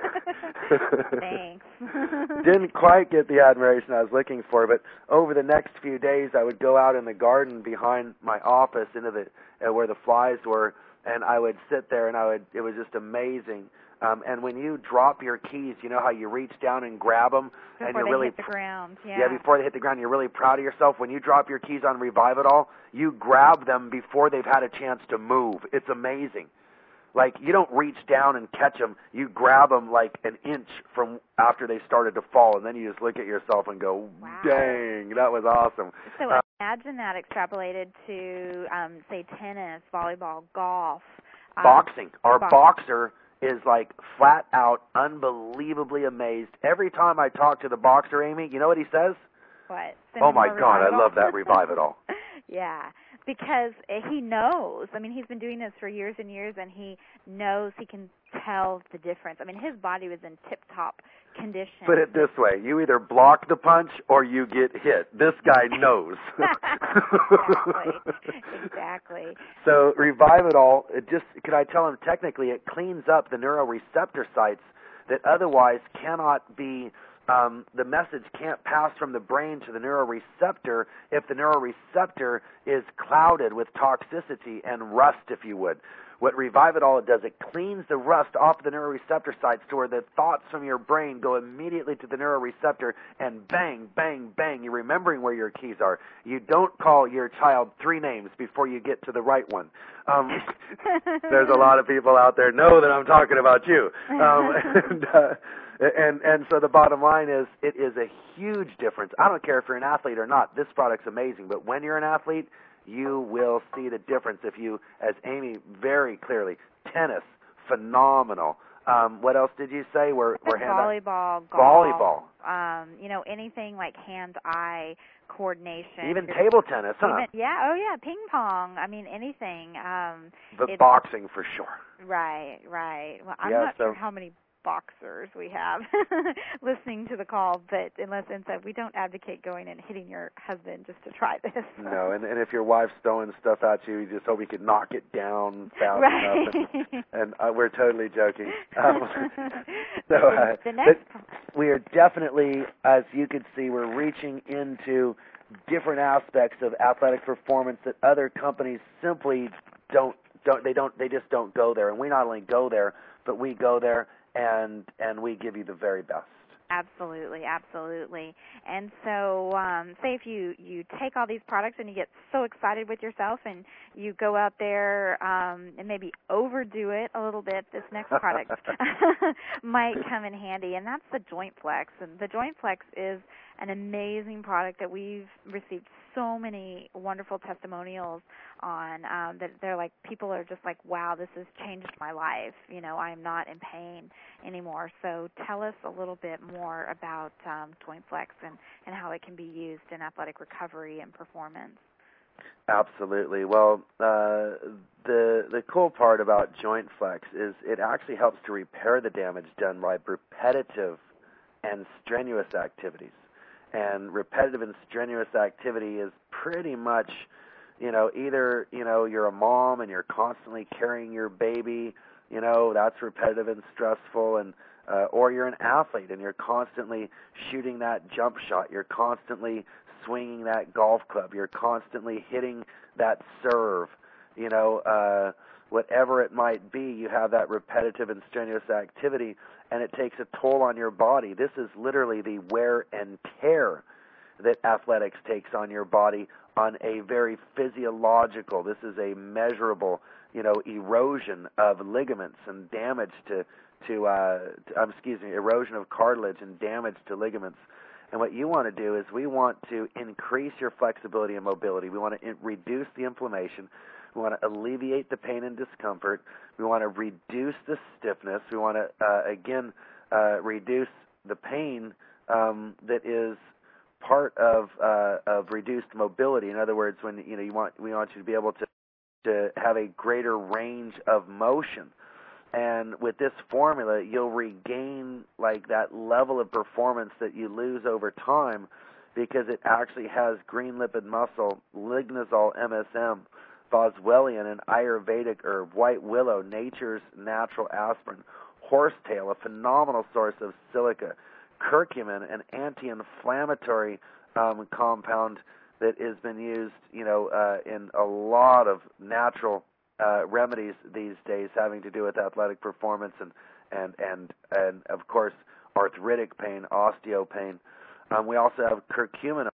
thanks. Didn't quite get the admiration I was looking for, but over the next few days I would go out in the garden behind my office into the where the flies were, and I would sit there, and it was just amazing. And when you drop your keys, you know how you reach down and grab them, before and you're they really hit the ground. Yeah, before they hit the ground, you're really proud of yourself. When you drop your keys on Revive It All, you grab them before they've had a chance to move. It's amazing. Like, you don't reach down and catch them. You grab them like an inch from after they started to fall, and then you just look at yourself and go, wow. Dang, that was awesome. So imagine that extrapolated to, say, tennis, volleyball, golf. Boxing. Our boxer is like flat out unbelievably amazed. Every time I talk to the boxer, Amy, you know what he says? What? Oh my God, I love that Revive It All. Yeah, because he knows. I mean, he's been doing this for years and years, and he knows, he can tell the difference. I mean, his body was in tip-top condition. Put it this way, you either block the punch or you get hit. This guy knows. Exactly. So Revive It All, could I tell him technically it cleans up the neuroreceptor sites that otherwise cannot be, the message can't pass from the brain to the neuroreceptor if the neuroreceptor is clouded with toxicity and rust, if you would. What Revive It All does, it cleans the rust off the neuroreceptor sites to where the thoughts from your brain go immediately to the neuroreceptor, and bang, bang, bang, you're remembering where your keys are. You don't call your child 3 names before you get to the right one. There's a lot of people out there know that I'm talking about you. And so the bottom line is, it is a huge difference. I don't care if you're an athlete or not. This product's amazing. But when you're an athlete, you will see the difference if you, as Amy very clearly, tennis, phenomenal. What else did you say? Volleyball, golf. Volleyball. Anything like hand-eye coordination. Even table tennis, huh? Ping pong. I mean, anything. But boxing for sure. Right. Well, I'm not sure how many boxers we have listening to the call, but unless we don't advocate going and hitting your husband just to try this. No, and if your wife's throwing stuff at you, you just hope you could knock it down fast enough. And we're totally joking. We are definitely, as you can see, we're reaching into different aspects of athletic performance that other companies simply they just don't go there. And we not only go there, but we go there and we give you the very best. Absolutely. And so, say if you take all these products and you get so excited with yourself and you go out there and maybe overdo it a little bit, this next product might come in handy, and that's the Joint Flex. And the Joint Flex is an amazing product that we've received so many wonderful testimonials on, that they're like, people are just like, wow, this has changed my life. I am not in pain anymore. So tell us a little bit more about Joint Flex and how it can be used in athletic recovery and performance. Absolutely. Well, the cool part about Joint Flex is it actually helps to repair the damage done by repetitive and strenuous activities. And repetitive and strenuous activity is pretty much, either, you're a mom and you're constantly carrying your baby, that's repetitive and stressful, and or you're an athlete and you're constantly shooting that jump shot, you're constantly swinging that golf club. You're constantly hitting that serve. Whatever it might be, you have that repetitive and strenuous activity, and it takes a toll on your body. This is literally the wear and tear that athletics takes on your body on a very physiological. This is a measurable, erosion of ligaments and damage erosion of cartilage and damage to ligaments. And what you want to do is we want to increase your flexibility and mobility. We want to reduce the inflammation. We want to alleviate the pain and discomfort. We want to reduce the stiffness. We want to, reduce the pain that is part of reduced mobility. In other words, when we want you to be able to have a greater range of motion. And with this formula, you'll regain like that level of performance that you lose over time, because it actually has green lipid muscle, lignazole MSM, boswellian, and Ayurvedic herb, white willow, nature's natural aspirin, horsetail, a phenomenal source of silica, curcumin, an anti-inflammatory compound that has been used, in a lot of natural remedies these days, having to do with athletic performance and of course arthritic pain, osteo pain. We also have curcumin.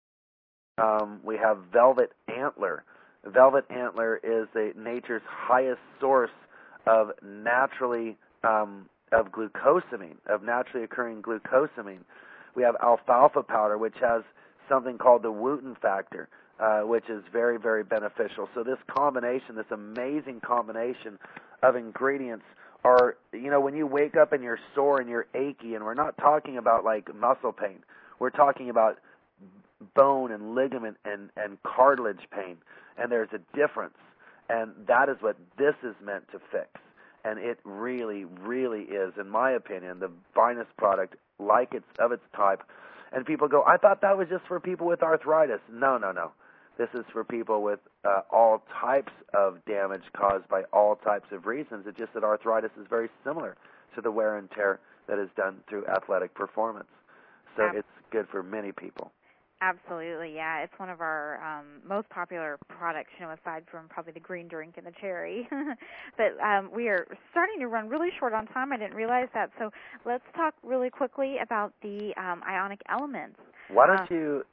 We have velvet antler. Velvet antler is nature's highest source of naturally of glucosamine, of naturally occurring glucosamine. We have alfalfa powder, which has something called the Wooten factor, which is very, very beneficial. So this combination, this amazing combination of ingredients are, when you wake up and you're sore and you're achy, and we're not talking about like muscle pain, we're talking about bone and ligament and cartilage pain, and there's a difference, and that is what this is meant to fix. And it really, really is, in my opinion, the finest product of its type. And people go, I thought that was just for people with arthritis. No. This is for people with all types of damage caused by all types of reasons. It's just that arthritis is very similar to the wear and tear that is done through athletic performance. So it's good for many people. Absolutely, yeah. It's one of our most popular products, aside from probably the green drink and the cherry. But we are starting to run really short on time. I didn't realize that. So let's talk really quickly about the ionic elements. Why don't you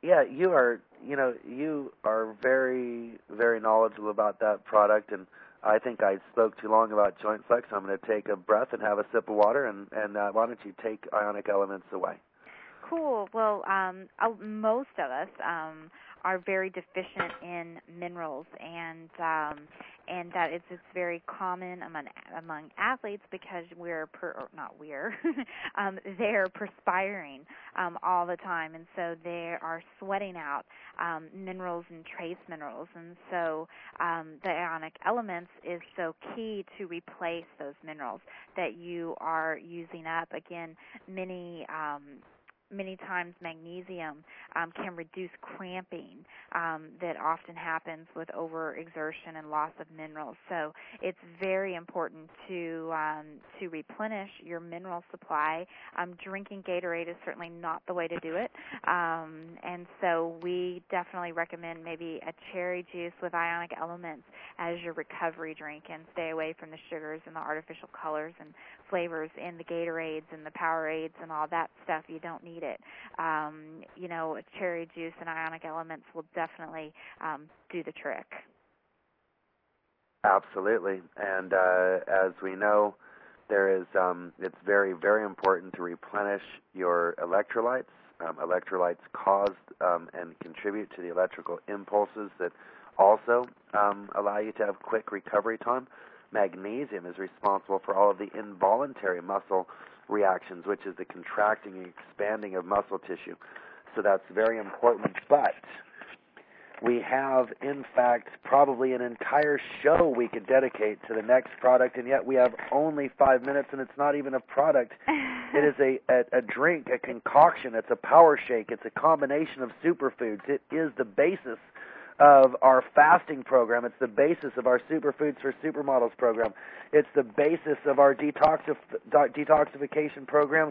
are very, very knowledgeable about that product, and I think I spoke too long about Joint Flex. I'm going to take a breath and have a sip of water, and why don't you take ionic elements away? Cool. Well, most of us are very deficient in minerals, and that it's very common among athletes because they're perspiring all the time, and so they are sweating out minerals and trace minerals, and so the ionic elements is so key to replace those minerals that you are using up. Again, many times magnesium can reduce cramping that often happens with overexertion and loss of minerals. So it's very important to replenish your mineral supply. Drinking Gatorade is certainly not the way to do it, and so we definitely recommend maybe a cherry juice with ionic elements as your recovery drink, and stay away from the sugars and the artificial colors and flavors in the Gatorades and the Powerades and all that stuff. You don't need it. Cherry juice and ionic elements will definitely do the trick. Absolutely. And as we know, it's very, very important to replenish your electrolytes. Electrolytes cause and contribute to the electrical impulses that also allow you to have quick recovery time. Magnesium is responsible for all of the involuntary muscle reactions, which is the contracting and expanding of muscle tissue. So that's very important. But we have, in fact, probably an entire show we could dedicate to the next product, and yet we have only 5 minutes, and it's not even a product. It is a drink, a concoction. It's a power shake. It's a combination of superfoods. It is the basis of our fasting program. It's the basis of our Superfoods for Supermodels program. It's the basis of our detoxification program.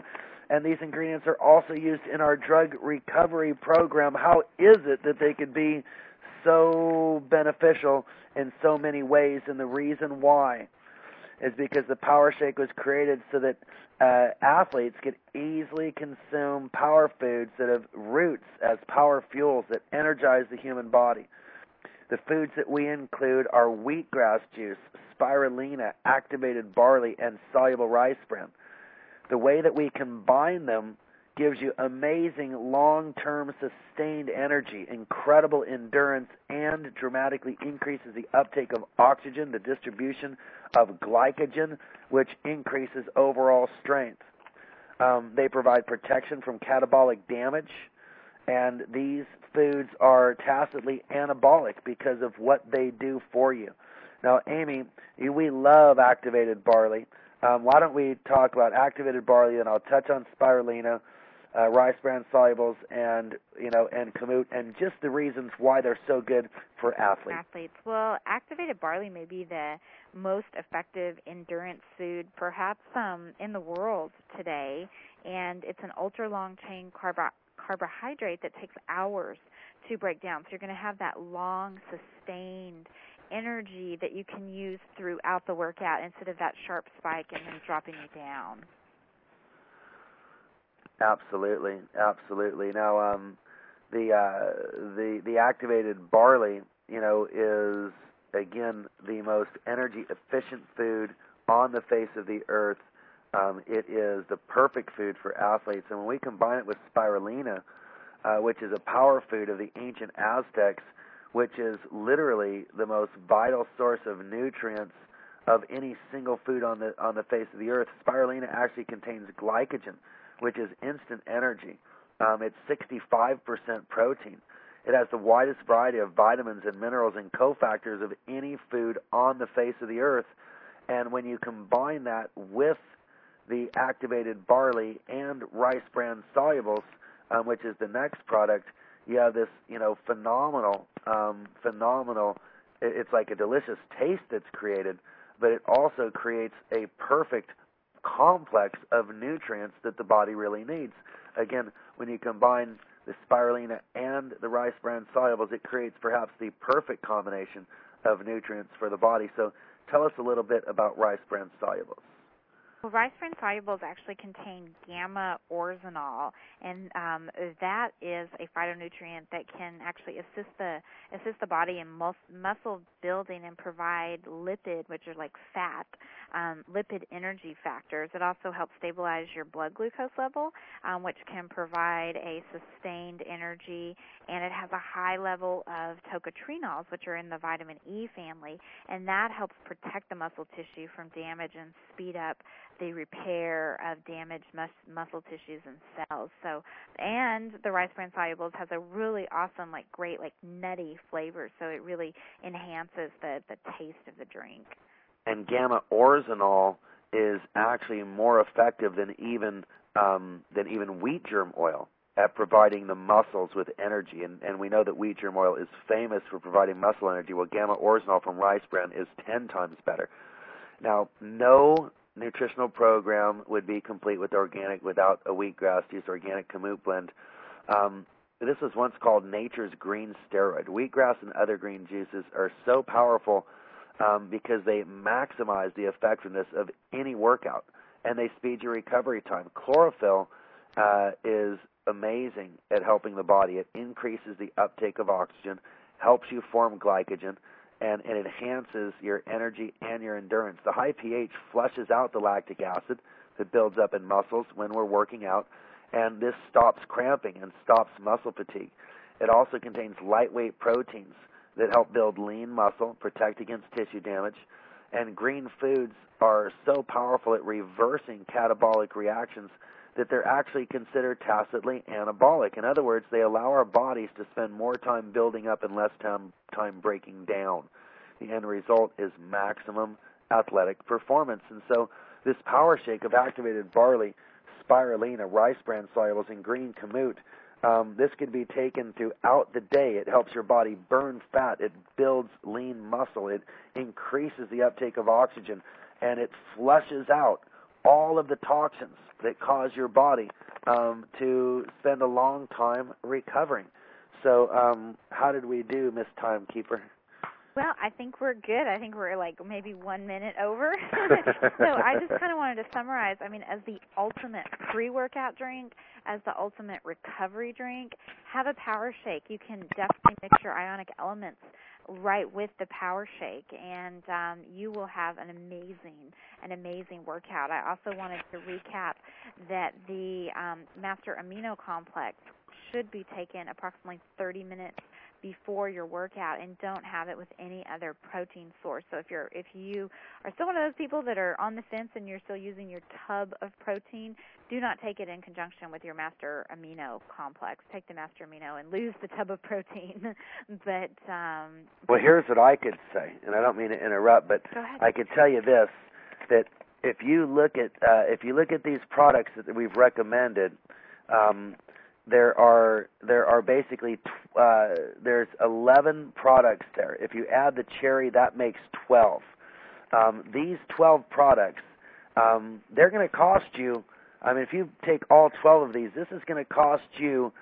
and these ingredients are also used in our drug recovery program. How is it that they could be so beneficial in so many ways? And the reason why is because the Power Shake was created so that athletes could easily consume power foods that have roots as power fuels that energize the human body. The foods that we include are wheatgrass juice, spirulina, activated barley, and soluble rice bran. The way that we combine them gives you amazing long-term sustained energy, incredible endurance, and dramatically increases the uptake of oxygen, the distribution of glycogen, which increases overall strength. They provide protection from catabolic damage, and these foods are tacitly anabolic because of what they do for you. Now, Amy, we love activated barley. Why don't we talk about activated barley, and I'll touch on spirulina, rice bran solubles, and kamut, and just the reasons why they're so good for athletes. Well, activated barley may be the most effective endurance food perhaps in the world today, and it's an ultra-long chain carbohydrate that takes hours to break down. So you're going to have that long, sustained energy that you can use throughout the workout instead of that sharp spike and then dropping you down. Absolutely. Now, the activated barley, is again the most energy efficient food on the face of the earth. It is the perfect food for athletes, and when we combine it with spirulina, which is a power food of the ancient Aztecs, which is literally the most vital source of nutrients of any single food on the face of the earth. Spirulina actually contains glycogen, which is instant energy. It's 65% protein. It has the widest variety of vitamins and minerals and cofactors of any food on the face of the earth. And when you combine that with the activated barley and rice bran solubles, which is the next product, you have this, phenomenal. It's like a delicious taste that's created, but it also creates a perfect complex of nutrients that the body really needs. Again, when you combine the spirulina and the rice bran solubles, it creates perhaps the perfect combination of nutrients for the body. So tell us a little bit about rice bran solubles. Well, rice bran solubles actually contain gamma oryzanol, and that is a phytonutrient that can actually assist the body in muscle building and provide lipid, which are like fat, lipid energy factors. It also helps stabilize your blood glucose level, which can provide a sustained energy, and it has a high level of tocotrienols, which are in the vitamin E family, and that helps protect the muscle tissue from damage and speed up the repair of damaged muscle tissues and cells. So, and the rice bran solubles has a really awesome, great, nutty flavor. So it really enhances the taste of the drink. And gamma oryzanol is actually more effective than even wheat germ oil at providing the muscles with energy. And we know that wheat germ oil is famous for providing muscle energy. Well, gamma oryzanol from rice bran is 10 times better. Now, no nutritional program would be complete without a wheatgrass juice organic kamut blend. This was once called nature's green steroid. Wheatgrass and other green juices are so powerful because they maximize the effectiveness of any workout, and they speed your recovery time. Chlorophyll is amazing at helping the body. It increases the uptake of oxygen, helps you form glycogen, and it enhances your energy and your endurance. The high pH flushes out the lactic acid that builds up in muscles when we're working out, and this stops cramping and stops muscle fatigue. It also contains lightweight proteins that help build lean muscle, protect against tissue damage, and green foods are so powerful at reversing catabolic reactions that they're actually considered tacitly anabolic. In other words, they allow our bodies to spend more time building up and less time breaking down. The end result is maximum athletic performance. And so this power shake of activated barley, spirulina, rice bran solubles, and green kamut, this can be taken throughout the day. It helps your body burn fat. It builds lean muscle. It increases the uptake of oxygen, and it flushes out all of the toxins that cause your body to spend a long time recovering. So how did we do, Miss Timekeeper? Well, I think we're good. I think we're like maybe 1 minute over. So I just kind of wanted to summarize. I mean, as the ultimate pre-workout drink, as the ultimate recovery drink, have a power shake. You can definitely mix your ionic elements right with the power shake, and you will have an amazing workout. I also wanted to recap that the Master Amino Complex should be taken approximately 30 minutes before your workout, and don't have it with any other protein source. So if you are still one of those people that are on the fence and you're still using your tub of protein, do not take it in conjunction with your Master Amino Complex. Take the Master Amino and lose the tub of protein. But well, here's what I could say, and I don't mean to interrupt, but I could tell you this: that if you look at these products that we've recommended, there are basically there's 11 products there. If you add the cherry, that makes 12. These 12 products, they're going to cost you. I mean, if you take all 12 of these, this is going to cost you,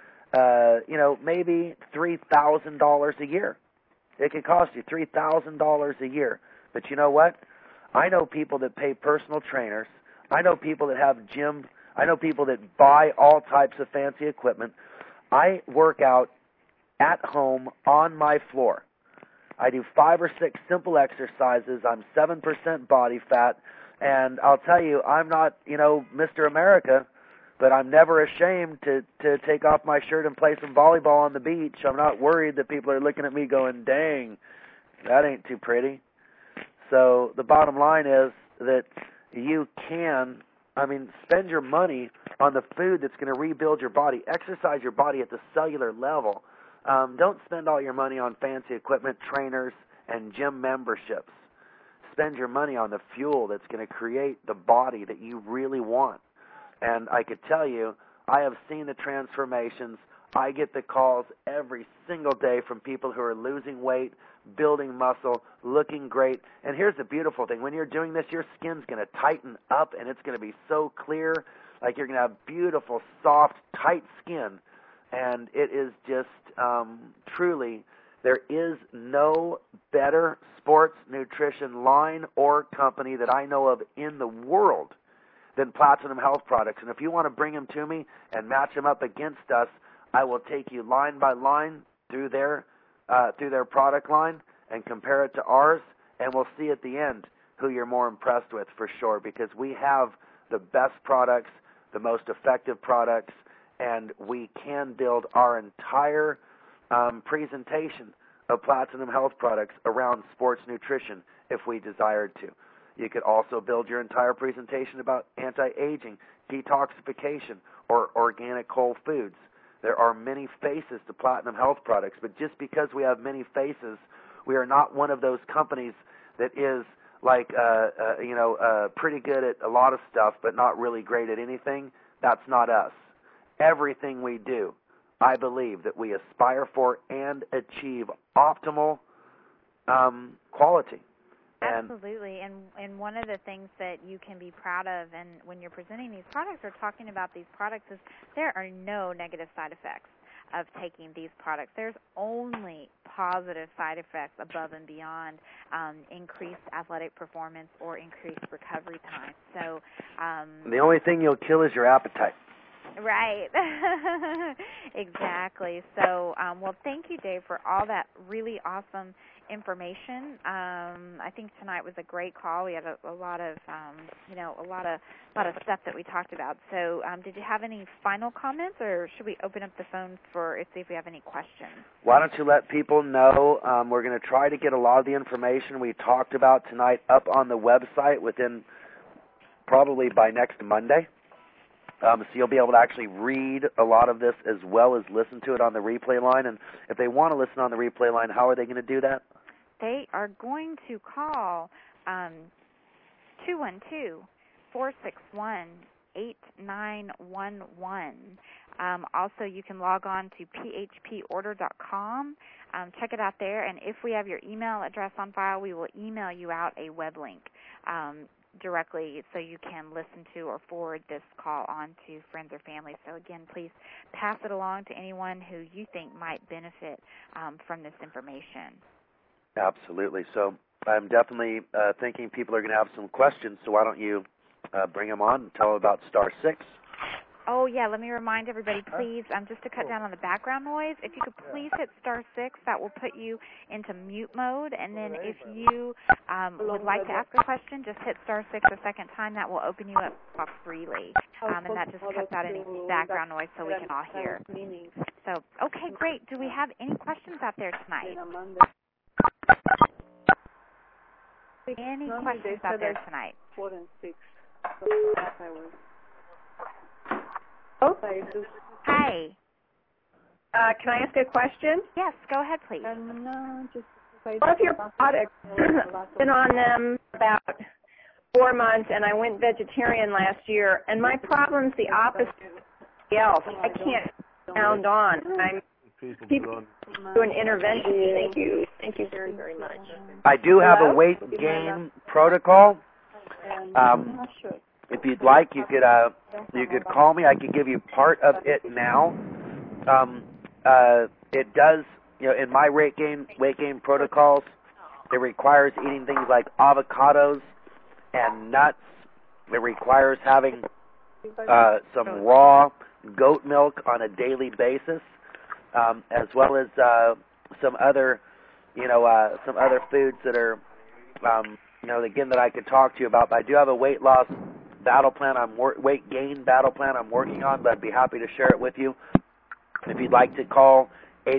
maybe $3,000 a year. It could cost you $3,000 a year. But you know what? I know people that pay personal trainers. I know people that have gym. I know people that buy all types of fancy equipment. I work out at home on my floor. I do 5 or 6 simple exercises. I'm 7% body fat. And I'll tell you, I'm not, Mr. America, but I'm never ashamed to take off my shirt and play some volleyball on the beach. I'm not worried that people are looking at me going, dang, that ain't too pretty. So the bottom line is that you can, spend your money on the food that's going to rebuild your body. Exercise your body at the cellular level. Don't spend all your money on fancy equipment, trainers, and gym memberships. Spend your money on the fuel that's going to create the body that you really want. And I could tell you, I have seen the transformations. I get the calls every single day from people who are losing weight, building muscle, looking great. And here's the beautiful thing. When you're doing this, your skin's going to tighten up, and it's going to be so clear. Like you're going to have beautiful, soft, tight skin. And it is just truly, there is no better sports nutrition line or company that I know of in the world than Platinum Health Products. And if you want to bring them to me and match them up against us, I will take you line by line through their product line and compare it to ours, and we'll see at the end who you're more impressed with for sure, because we have the best products, the most effective products, and we can build our entire presentation of Platinum Health Products around sports nutrition if we desired to. You could also build your entire presentation about anti-aging, detoxification, or organic whole foods. There are many faces to Platinum Health Products, but just because we have many faces, we are not one of those companies that is like, pretty good at a lot of stuff, but not really great at anything. That's not us. Everything we do, I believe that we aspire for and achieve optimal quality. Absolutely, and one of the things that you can be proud of, and when you're presenting these products or talking about these products, is there are no negative side effects of taking these products. There's only positive side effects above and beyond increased athletic performance or increased recovery time. So the only thing you'll kill is your appetite. Right. Exactly. So, well, thank you, Dave, for all that really awesome information. I think tonight was a great call. We had a lot of, a lot of stuff that we talked about. So, did you have any final comments, or should we open up the phones for see if we have any questions? Why don't you let people know? We're going to try to get a lot of the information we talked about tonight up on the website within probably by next Monday. So you'll be able to actually read a lot of this as well as listen to it on the replay line. And if they want to listen on the replay line, how are they going to do that? They are going to call 212-461-8911. Also, you can log on to phporder.com. Check it out there. And if we have your email address on file, we will email you out a web link. directly so you can listen to or forward this call on to friends or family. So, again, please pass it along to anyone who you think might benefit from this information. Absolutely. So I'm definitely thinking people are going to have some questions, so why don't you bring them on and tell them about Star 6? Oh, yeah, let me remind everybody, please, just to cut down on the background noise, if you could please hit star 6, that will put you into mute mode. And then if you would like to ask a question, just hit star 6 a second time. That will open you up freely. And that just cuts out any background noise so we can all hear. So, okay, great. Do we have any questions out there tonight? Any questions out there tonight? 4 and 6. Oh. Hi. Can I ask a question? Yes, go ahead, please. One of your products, I've been on them about 4 months, and I went vegetarian last year, and my problem's the opposite of everybody else. I can't sound on. I'm people do an intervention. Thank you. Thank you very, very much. I do have a weight gain protocol. If you'd like, you could call me. I could give you part of it now. It does, in my weight gain protocols, it requires eating things like avocados and nuts. It requires having some raw goat milk on a daily basis, as well as some other foods that are, again, that I could talk to you about. But I do have a weight loss battle plan, weight gain battle plan I'm working on, but I'd be happy to share it with you. If you'd like to call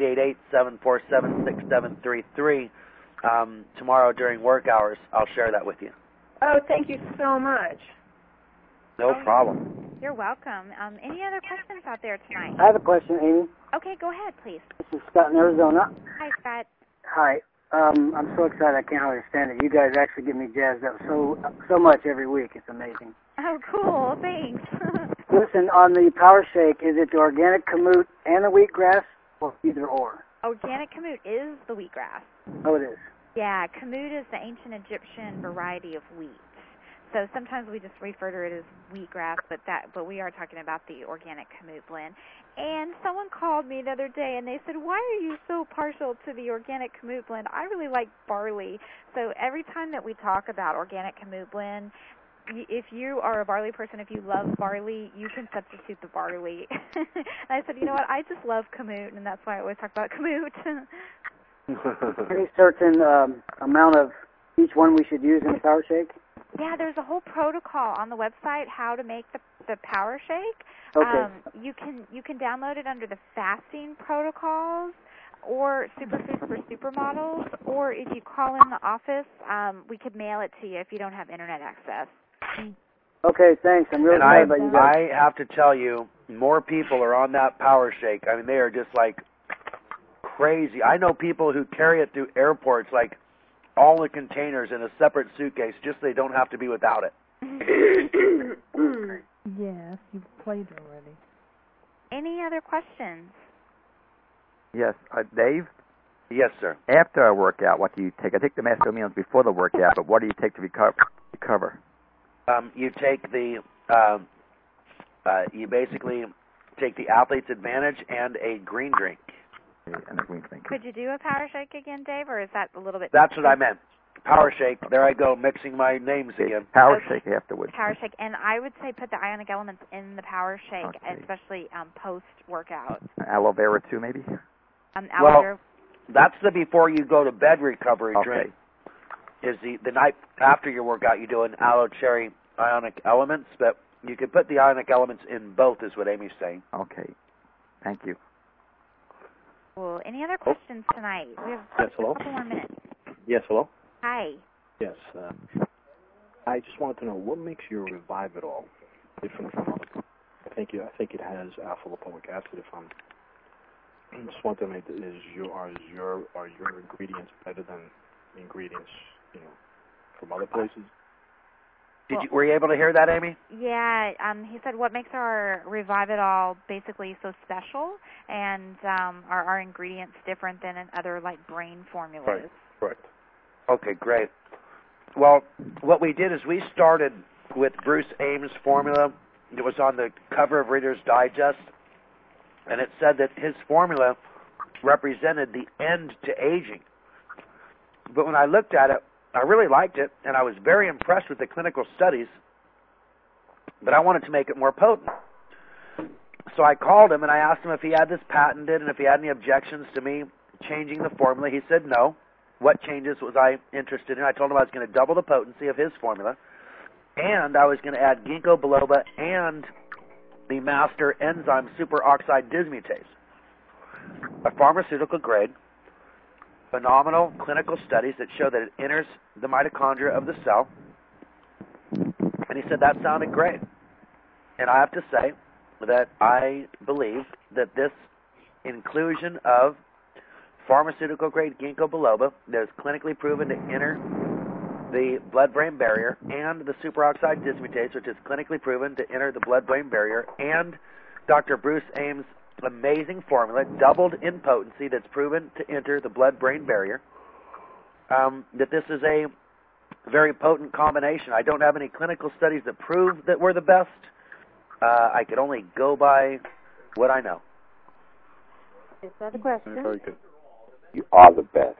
888-747-6733 tomorrow during work hours, I'll share that with you. Oh, thank you so much. No problem. You're welcome. Any other questions out there tonight? I have a question, Amy. Okay, go ahead, please. This is Scott in Arizona. Hi, Scott. Hi. I'm so excited I can't understand it. You guys actually get me jazzed up so much every week. It's amazing. Oh, cool. Thanks. Listen, on the Power Shake, is it the organic kamut and the wheatgrass, or either or? Organic kamut is the wheatgrass. Oh, it is. Yeah, kamut is the ancient Egyptian variety of wheat. So sometimes we just refer to it as wheatgrass, but we are talking about the organic kamut blend. And someone called me the other day, and they said, "Why are you so partial to the organic kamut blend? I really like barley." So every time that we talk about organic kamut blend, if you are a barley person, if you love barley, you can substitute the barley. And I said, you know what, I just love kamut, and that's why I always talk about kamut. Any certain amount of each one we should use in the Power Shake? Yeah, there's a whole protocol on the website how to make the Power Shake. Okay. You can download it under the fasting protocols or Superfoods for Supermodels, or if you call in the office, we could mail it to you if you don't have internet access. Okay, thanks. I'm really glad about you guys. I have to tell you, more people are on that Power Shake. I mean, they are just like crazy. I know people who carry it through airports, like all the containers in a separate suitcase, just so they don't have to be without it. Yes, you've played already. Any other questions? Yes, Dave? Yes, sir. After a workout, what do you take? I take the Master Meals before the workout, but what do you take to recover? You take you basically take the Athlete's Advantage and a green drink. And a green drink. Could you do a Power Shake again, Dave, or is that a little bit... That's what I meant. Power Shake. There I go, mixing my names again. Power Shake afterwards. Power Shake. And I would say put the ionic elements in the Power Shake, especially post-workout. Aloe vera too, maybe? Aloe vera. That's the before you go to bed recovery drink. Is the night after your workout you do an aloe cherry ionic elements, but you could put the ionic elements in both, is what Amy's saying. Okay. Thank you. Well, any other questions tonight? We have Yes, hello? a couple more minutes. Yes, hello? Hi. Yes. I just wanted to know, what makes your Revivitol different from other? I think it has alpha-lipoic acid. If I'm just want to make are your ingredients better than ingredients from other places? Were you able to hear that, Amy? Yeah, he said what makes our Revivitol basically so special, and are our ingredients different than in other like brain formulas? Right. Okay, great. Well, what we did is we started with Bruce Ames' formula. It was on the cover of Reader's Digest, and it said that his formula represented the end to aging. But when I looked at it, I really liked it, and I was very impressed with the clinical studies, but I wanted to make it more potent. So I called him, and I asked him if he had this patented and if he had any objections to me changing the formula. He said no. What changes was I interested in? I told him I was going to double the potency of his formula, and I was going to add ginkgo biloba and the master enzyme superoxide dismutase, a pharmaceutical grade, phenomenal clinical studies that show that it enters the mitochondria of the cell. And he said that sounded great. And I have to say that I believe that this inclusion of pharmaceutical grade ginkgo biloba that is clinically proven to enter the blood-brain barrier, and the superoxide dismutase, which is clinically proven to enter the blood-brain barrier, and Dr. Bruce Ames' amazing formula, doubled in potency, that's proven to enter the blood-brain barrier, that this is a very potent combination. I don't have any clinical studies that prove that we're the best. I could only go by what I know. Is that a question? Very good. You are the best.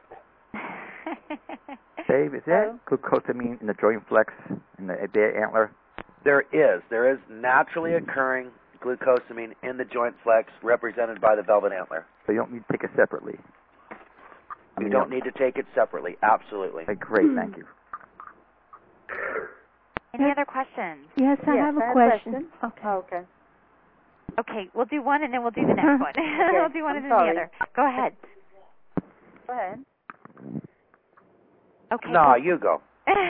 Dave, is there glucosamine in the joint flex in the bear antler? There is naturally occurring glucosamine in the joint flex, represented by the velvet antler. So you don't need to take it separately. You don't need to take it separately. Absolutely. Okay, great. Thank you. Any other questions? Yes, I have a question. Okay. Oh, okay. Okay, we'll do one and then we'll do the next one. We'll do one and then the other. Go ahead. Go ahead. Okay. No, you go.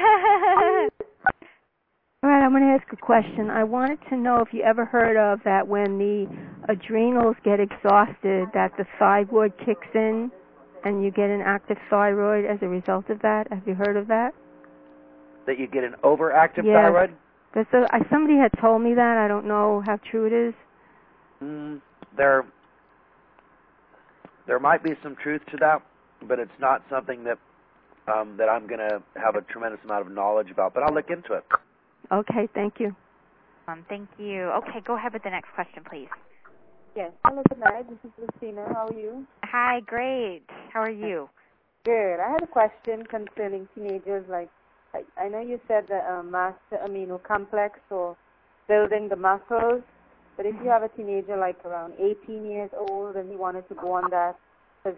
All right, I'm going to ask a question. I wanted to know if you ever heard of that when the adrenals get exhausted, that the thyroid kicks in and you get an active thyroid as a result of that. Have you heard of that? That you get an overactive thyroid? Somebody had told me that. I don't know how true it is. There might be some truth to that, but it's not something that that I'm going to have a tremendous amount of knowledge about. But I'll look into it. Okay, thank you. Thank you. Okay, go ahead with the next question, please. Yes. Hello, good night. This is Lucina. How are you? Hi, great. How are you? Good. I had a question concerning teenagers. Like, I know you said the master amino complex or building the muscles, but if you have a teenager like around 18 years old and he wanted to go on that, because,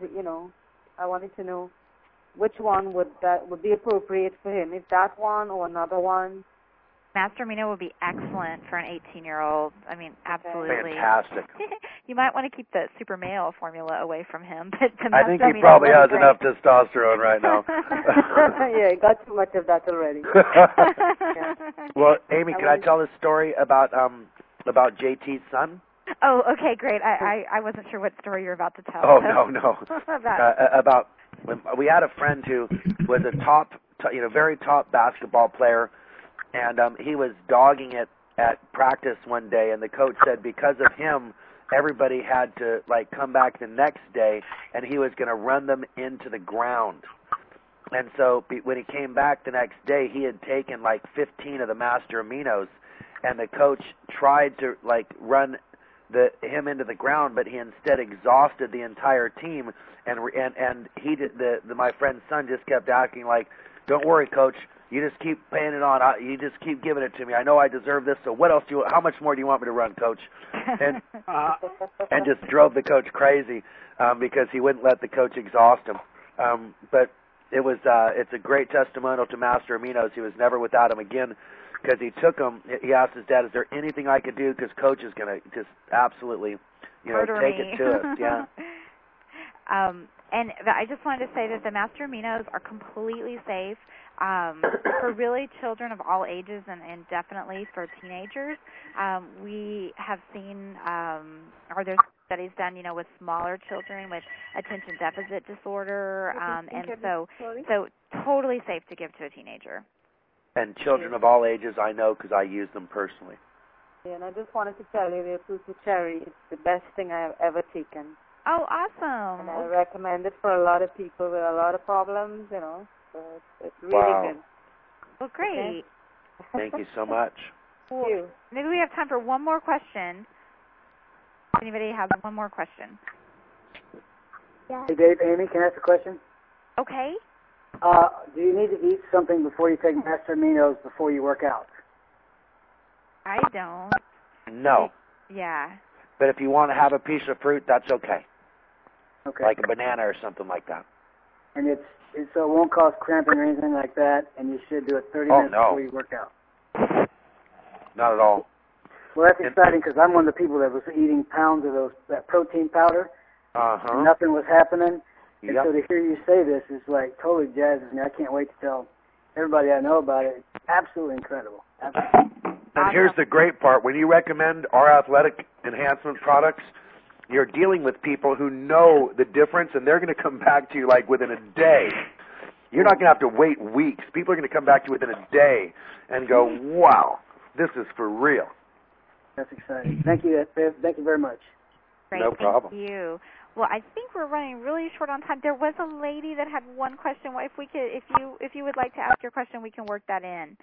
I wanted to know which one would be appropriate for him. Is that one or another one? Master Amino would be excellent for an 18-year-old. I mean, absolutely. Fantastic. You might want to keep the super male formula away from him. But I think he probably has enough testosterone right now. Yeah, he got too much of that already. Yeah. Well, Amy, can I tell this story about JT's son? Oh, okay, great. I wasn't sure what story you're about to tell. Oh, no. about we had a friend who was a very top basketball player, and he was dogging it at practice one day, and the coach said because of him, everybody had to come back the next day, and he was going to run them into the ground. And so when he came back the next day, he had taken 15 of the master aminos, and the coach tried to run him into the ground, but he instead exhausted the entire team, and he did my friend's son just kept acting like, "Don't worry, coach. You just keep paying it on. You just keep giving it to me. I know I deserve this. So what else how much more do you want me to run, coach?" And just drove the coach crazy because he wouldn't let the coach exhaust him. But it's a great testimonial to Master Aminos. He was never without him again because he took him. He asked his dad, "Is there anything I could do?" Because coach is going to just absolutely, take it to us. Yeah. And I just wanted to say that the Master Aminos are completely safe for really children of all ages and definitely for teenagers. We have seen, there's studies done, with smaller children with attention deficit disorder, and so totally safe to give to a teenager. And children of all ages, I know because I use them personally. Yeah, and I just wanted to tell you the Apuku Cherry is the best thing I have ever taken. Oh, awesome. And I recommend it for a lot of people with a lot of problems, so it's really good. Well, great. Okay. Thank you so much. Well, maybe we have time for one more question. Anybody has one more question? Yeah. Hey, Dave, Amy, can I ask a question? Okay. Do you need to eat something before you take Master Aminos before you work out? I don't. No. Yeah. But if you want to have a piece of fruit, that's okay. Okay. Like a banana or something like that. And so it won't cause cramping or anything like that, and you should do it 30 minutes before you work out. Not at all. Well, that's exciting because I'm one of the people that was eating pounds of that protein powder. And nothing was happening. And so to hear you say this is like totally jazzes me. I can't wait to tell everybody I know about it. It's absolutely incredible. Absolutely. And here's the great part. When you recommend our athletic enhancement products, you're dealing with people who know the difference, and they're going to come back to you like within a day. You're not going to have to wait weeks. People are going to come back to you within a day and go, wow, this is for real. That's exciting. Thank you. Thank you very much. Great. No problem. Thank you. Well, I think we're running really short on time. There was a lady that had one question. If we could, if you would like to ask your question, we can work that in.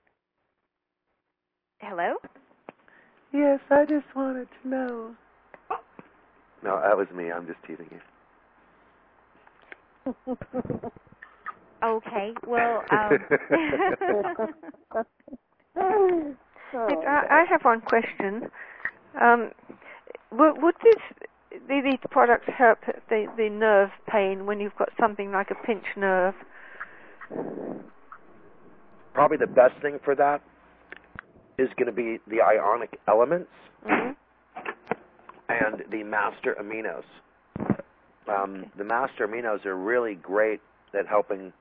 Hello? Yes, I just wanted to know. No, that was me. I'm just teasing you. Okay. Well, I have one question. Would these products help the nerve pain when you've got something like a pinched nerve? Probably the best thing for that is going to be the ionic elements and the master aminos. The master aminos are really great at helping.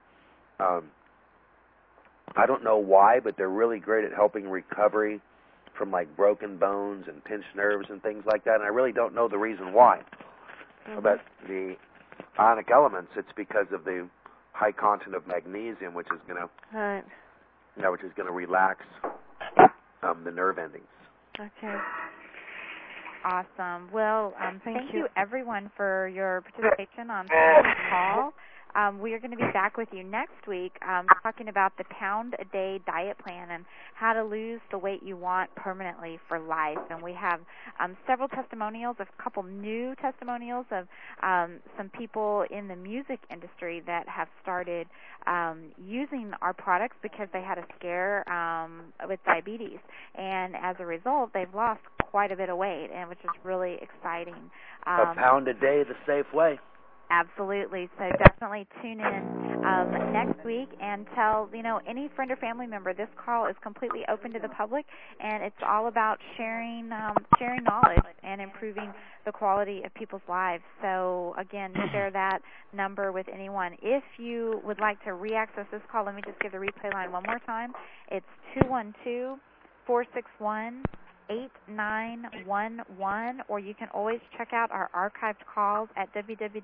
I don't know why, but they're really great at helping recovery from like broken bones and pinched nerves and things like that. And I really don't know the reason why. But the ionic elements, it's because of the high content of magnesium, which is going to, which is going to relax the nerve endings. Okay. Awesome. Well, thank you everyone for your participation on today's call. We are going to be back with you next week talking about the pound-a-day diet plan and how to lose the weight you want permanently for life. And we have several testimonials, a couple new testimonials of some people in the music industry that have started using our products because they had a scare with diabetes. And as a result, they've lost quite a bit of weight, and which is really exciting. A pound a day the safe way. Absolutely. So definitely tune in next week and tell, any friend or family member. This call is completely open to the public, and it's all about sharing knowledge and improving the quality of people's lives. So, again, share that number with anyone. If you would like to re-access this call, let me just give the replay line one more time. It's 212-461-8911, or you can always check out our archived calls at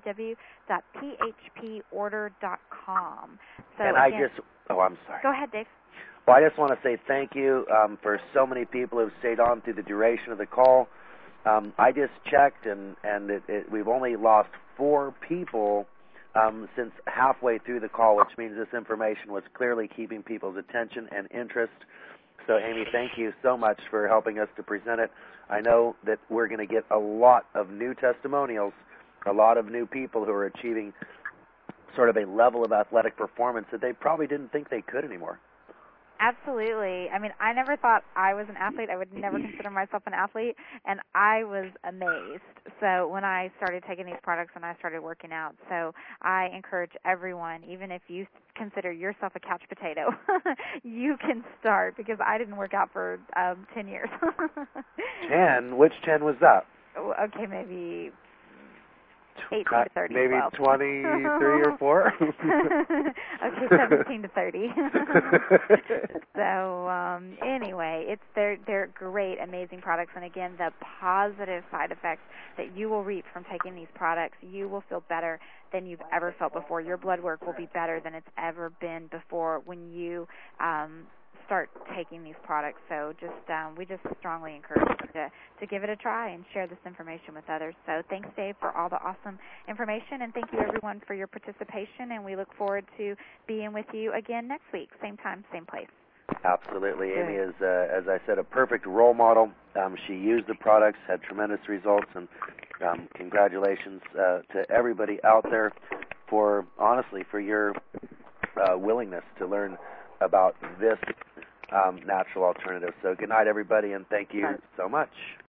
www.phporder.com. So and again, I'm sorry. Go ahead, Dave. Well, I just want to say thank you for so many people who've stayed on through the duration of the call. I just checked, and we've only lost 4 people since halfway through the call, which means this information was clearly keeping people's attention and interest. So, Amy, thank you so much for helping us to present it. I know that we're going to get a lot of new testimonials, a lot of new people who are achieving sort of a level of athletic performance that they probably didn't think they could anymore. Absolutely. I mean, I never thought I was an athlete. I would never consider myself an athlete, and I was amazed. So when I started taking these products and I started working out, so I encourage everyone, even if you consider yourself a couch potato, you can start, because I didn't work out for 10 years. 10? Which 10 was that? Okay, maybe 18 to 30. Maybe 23 or 4? Okay, 17 to 30. So anyway, they're great, amazing products, and again, the positive side effects that you will reap from taking these products, you will feel better than you've ever felt before. Your blood work will be better than it's ever been before when you start taking these products. So we just strongly encourage you to give it a try and share this information with others. So thanks, Dave, for all the awesome information, and thank you, everyone, for your participation, and we look forward to being with you again next week, same time, same place. Absolutely. Amy is, as I said, a perfect role model. She used the products, had tremendous results, and congratulations to everybody out there for your willingness to learn about this natural alternative. So good night, everybody, and thank you so much.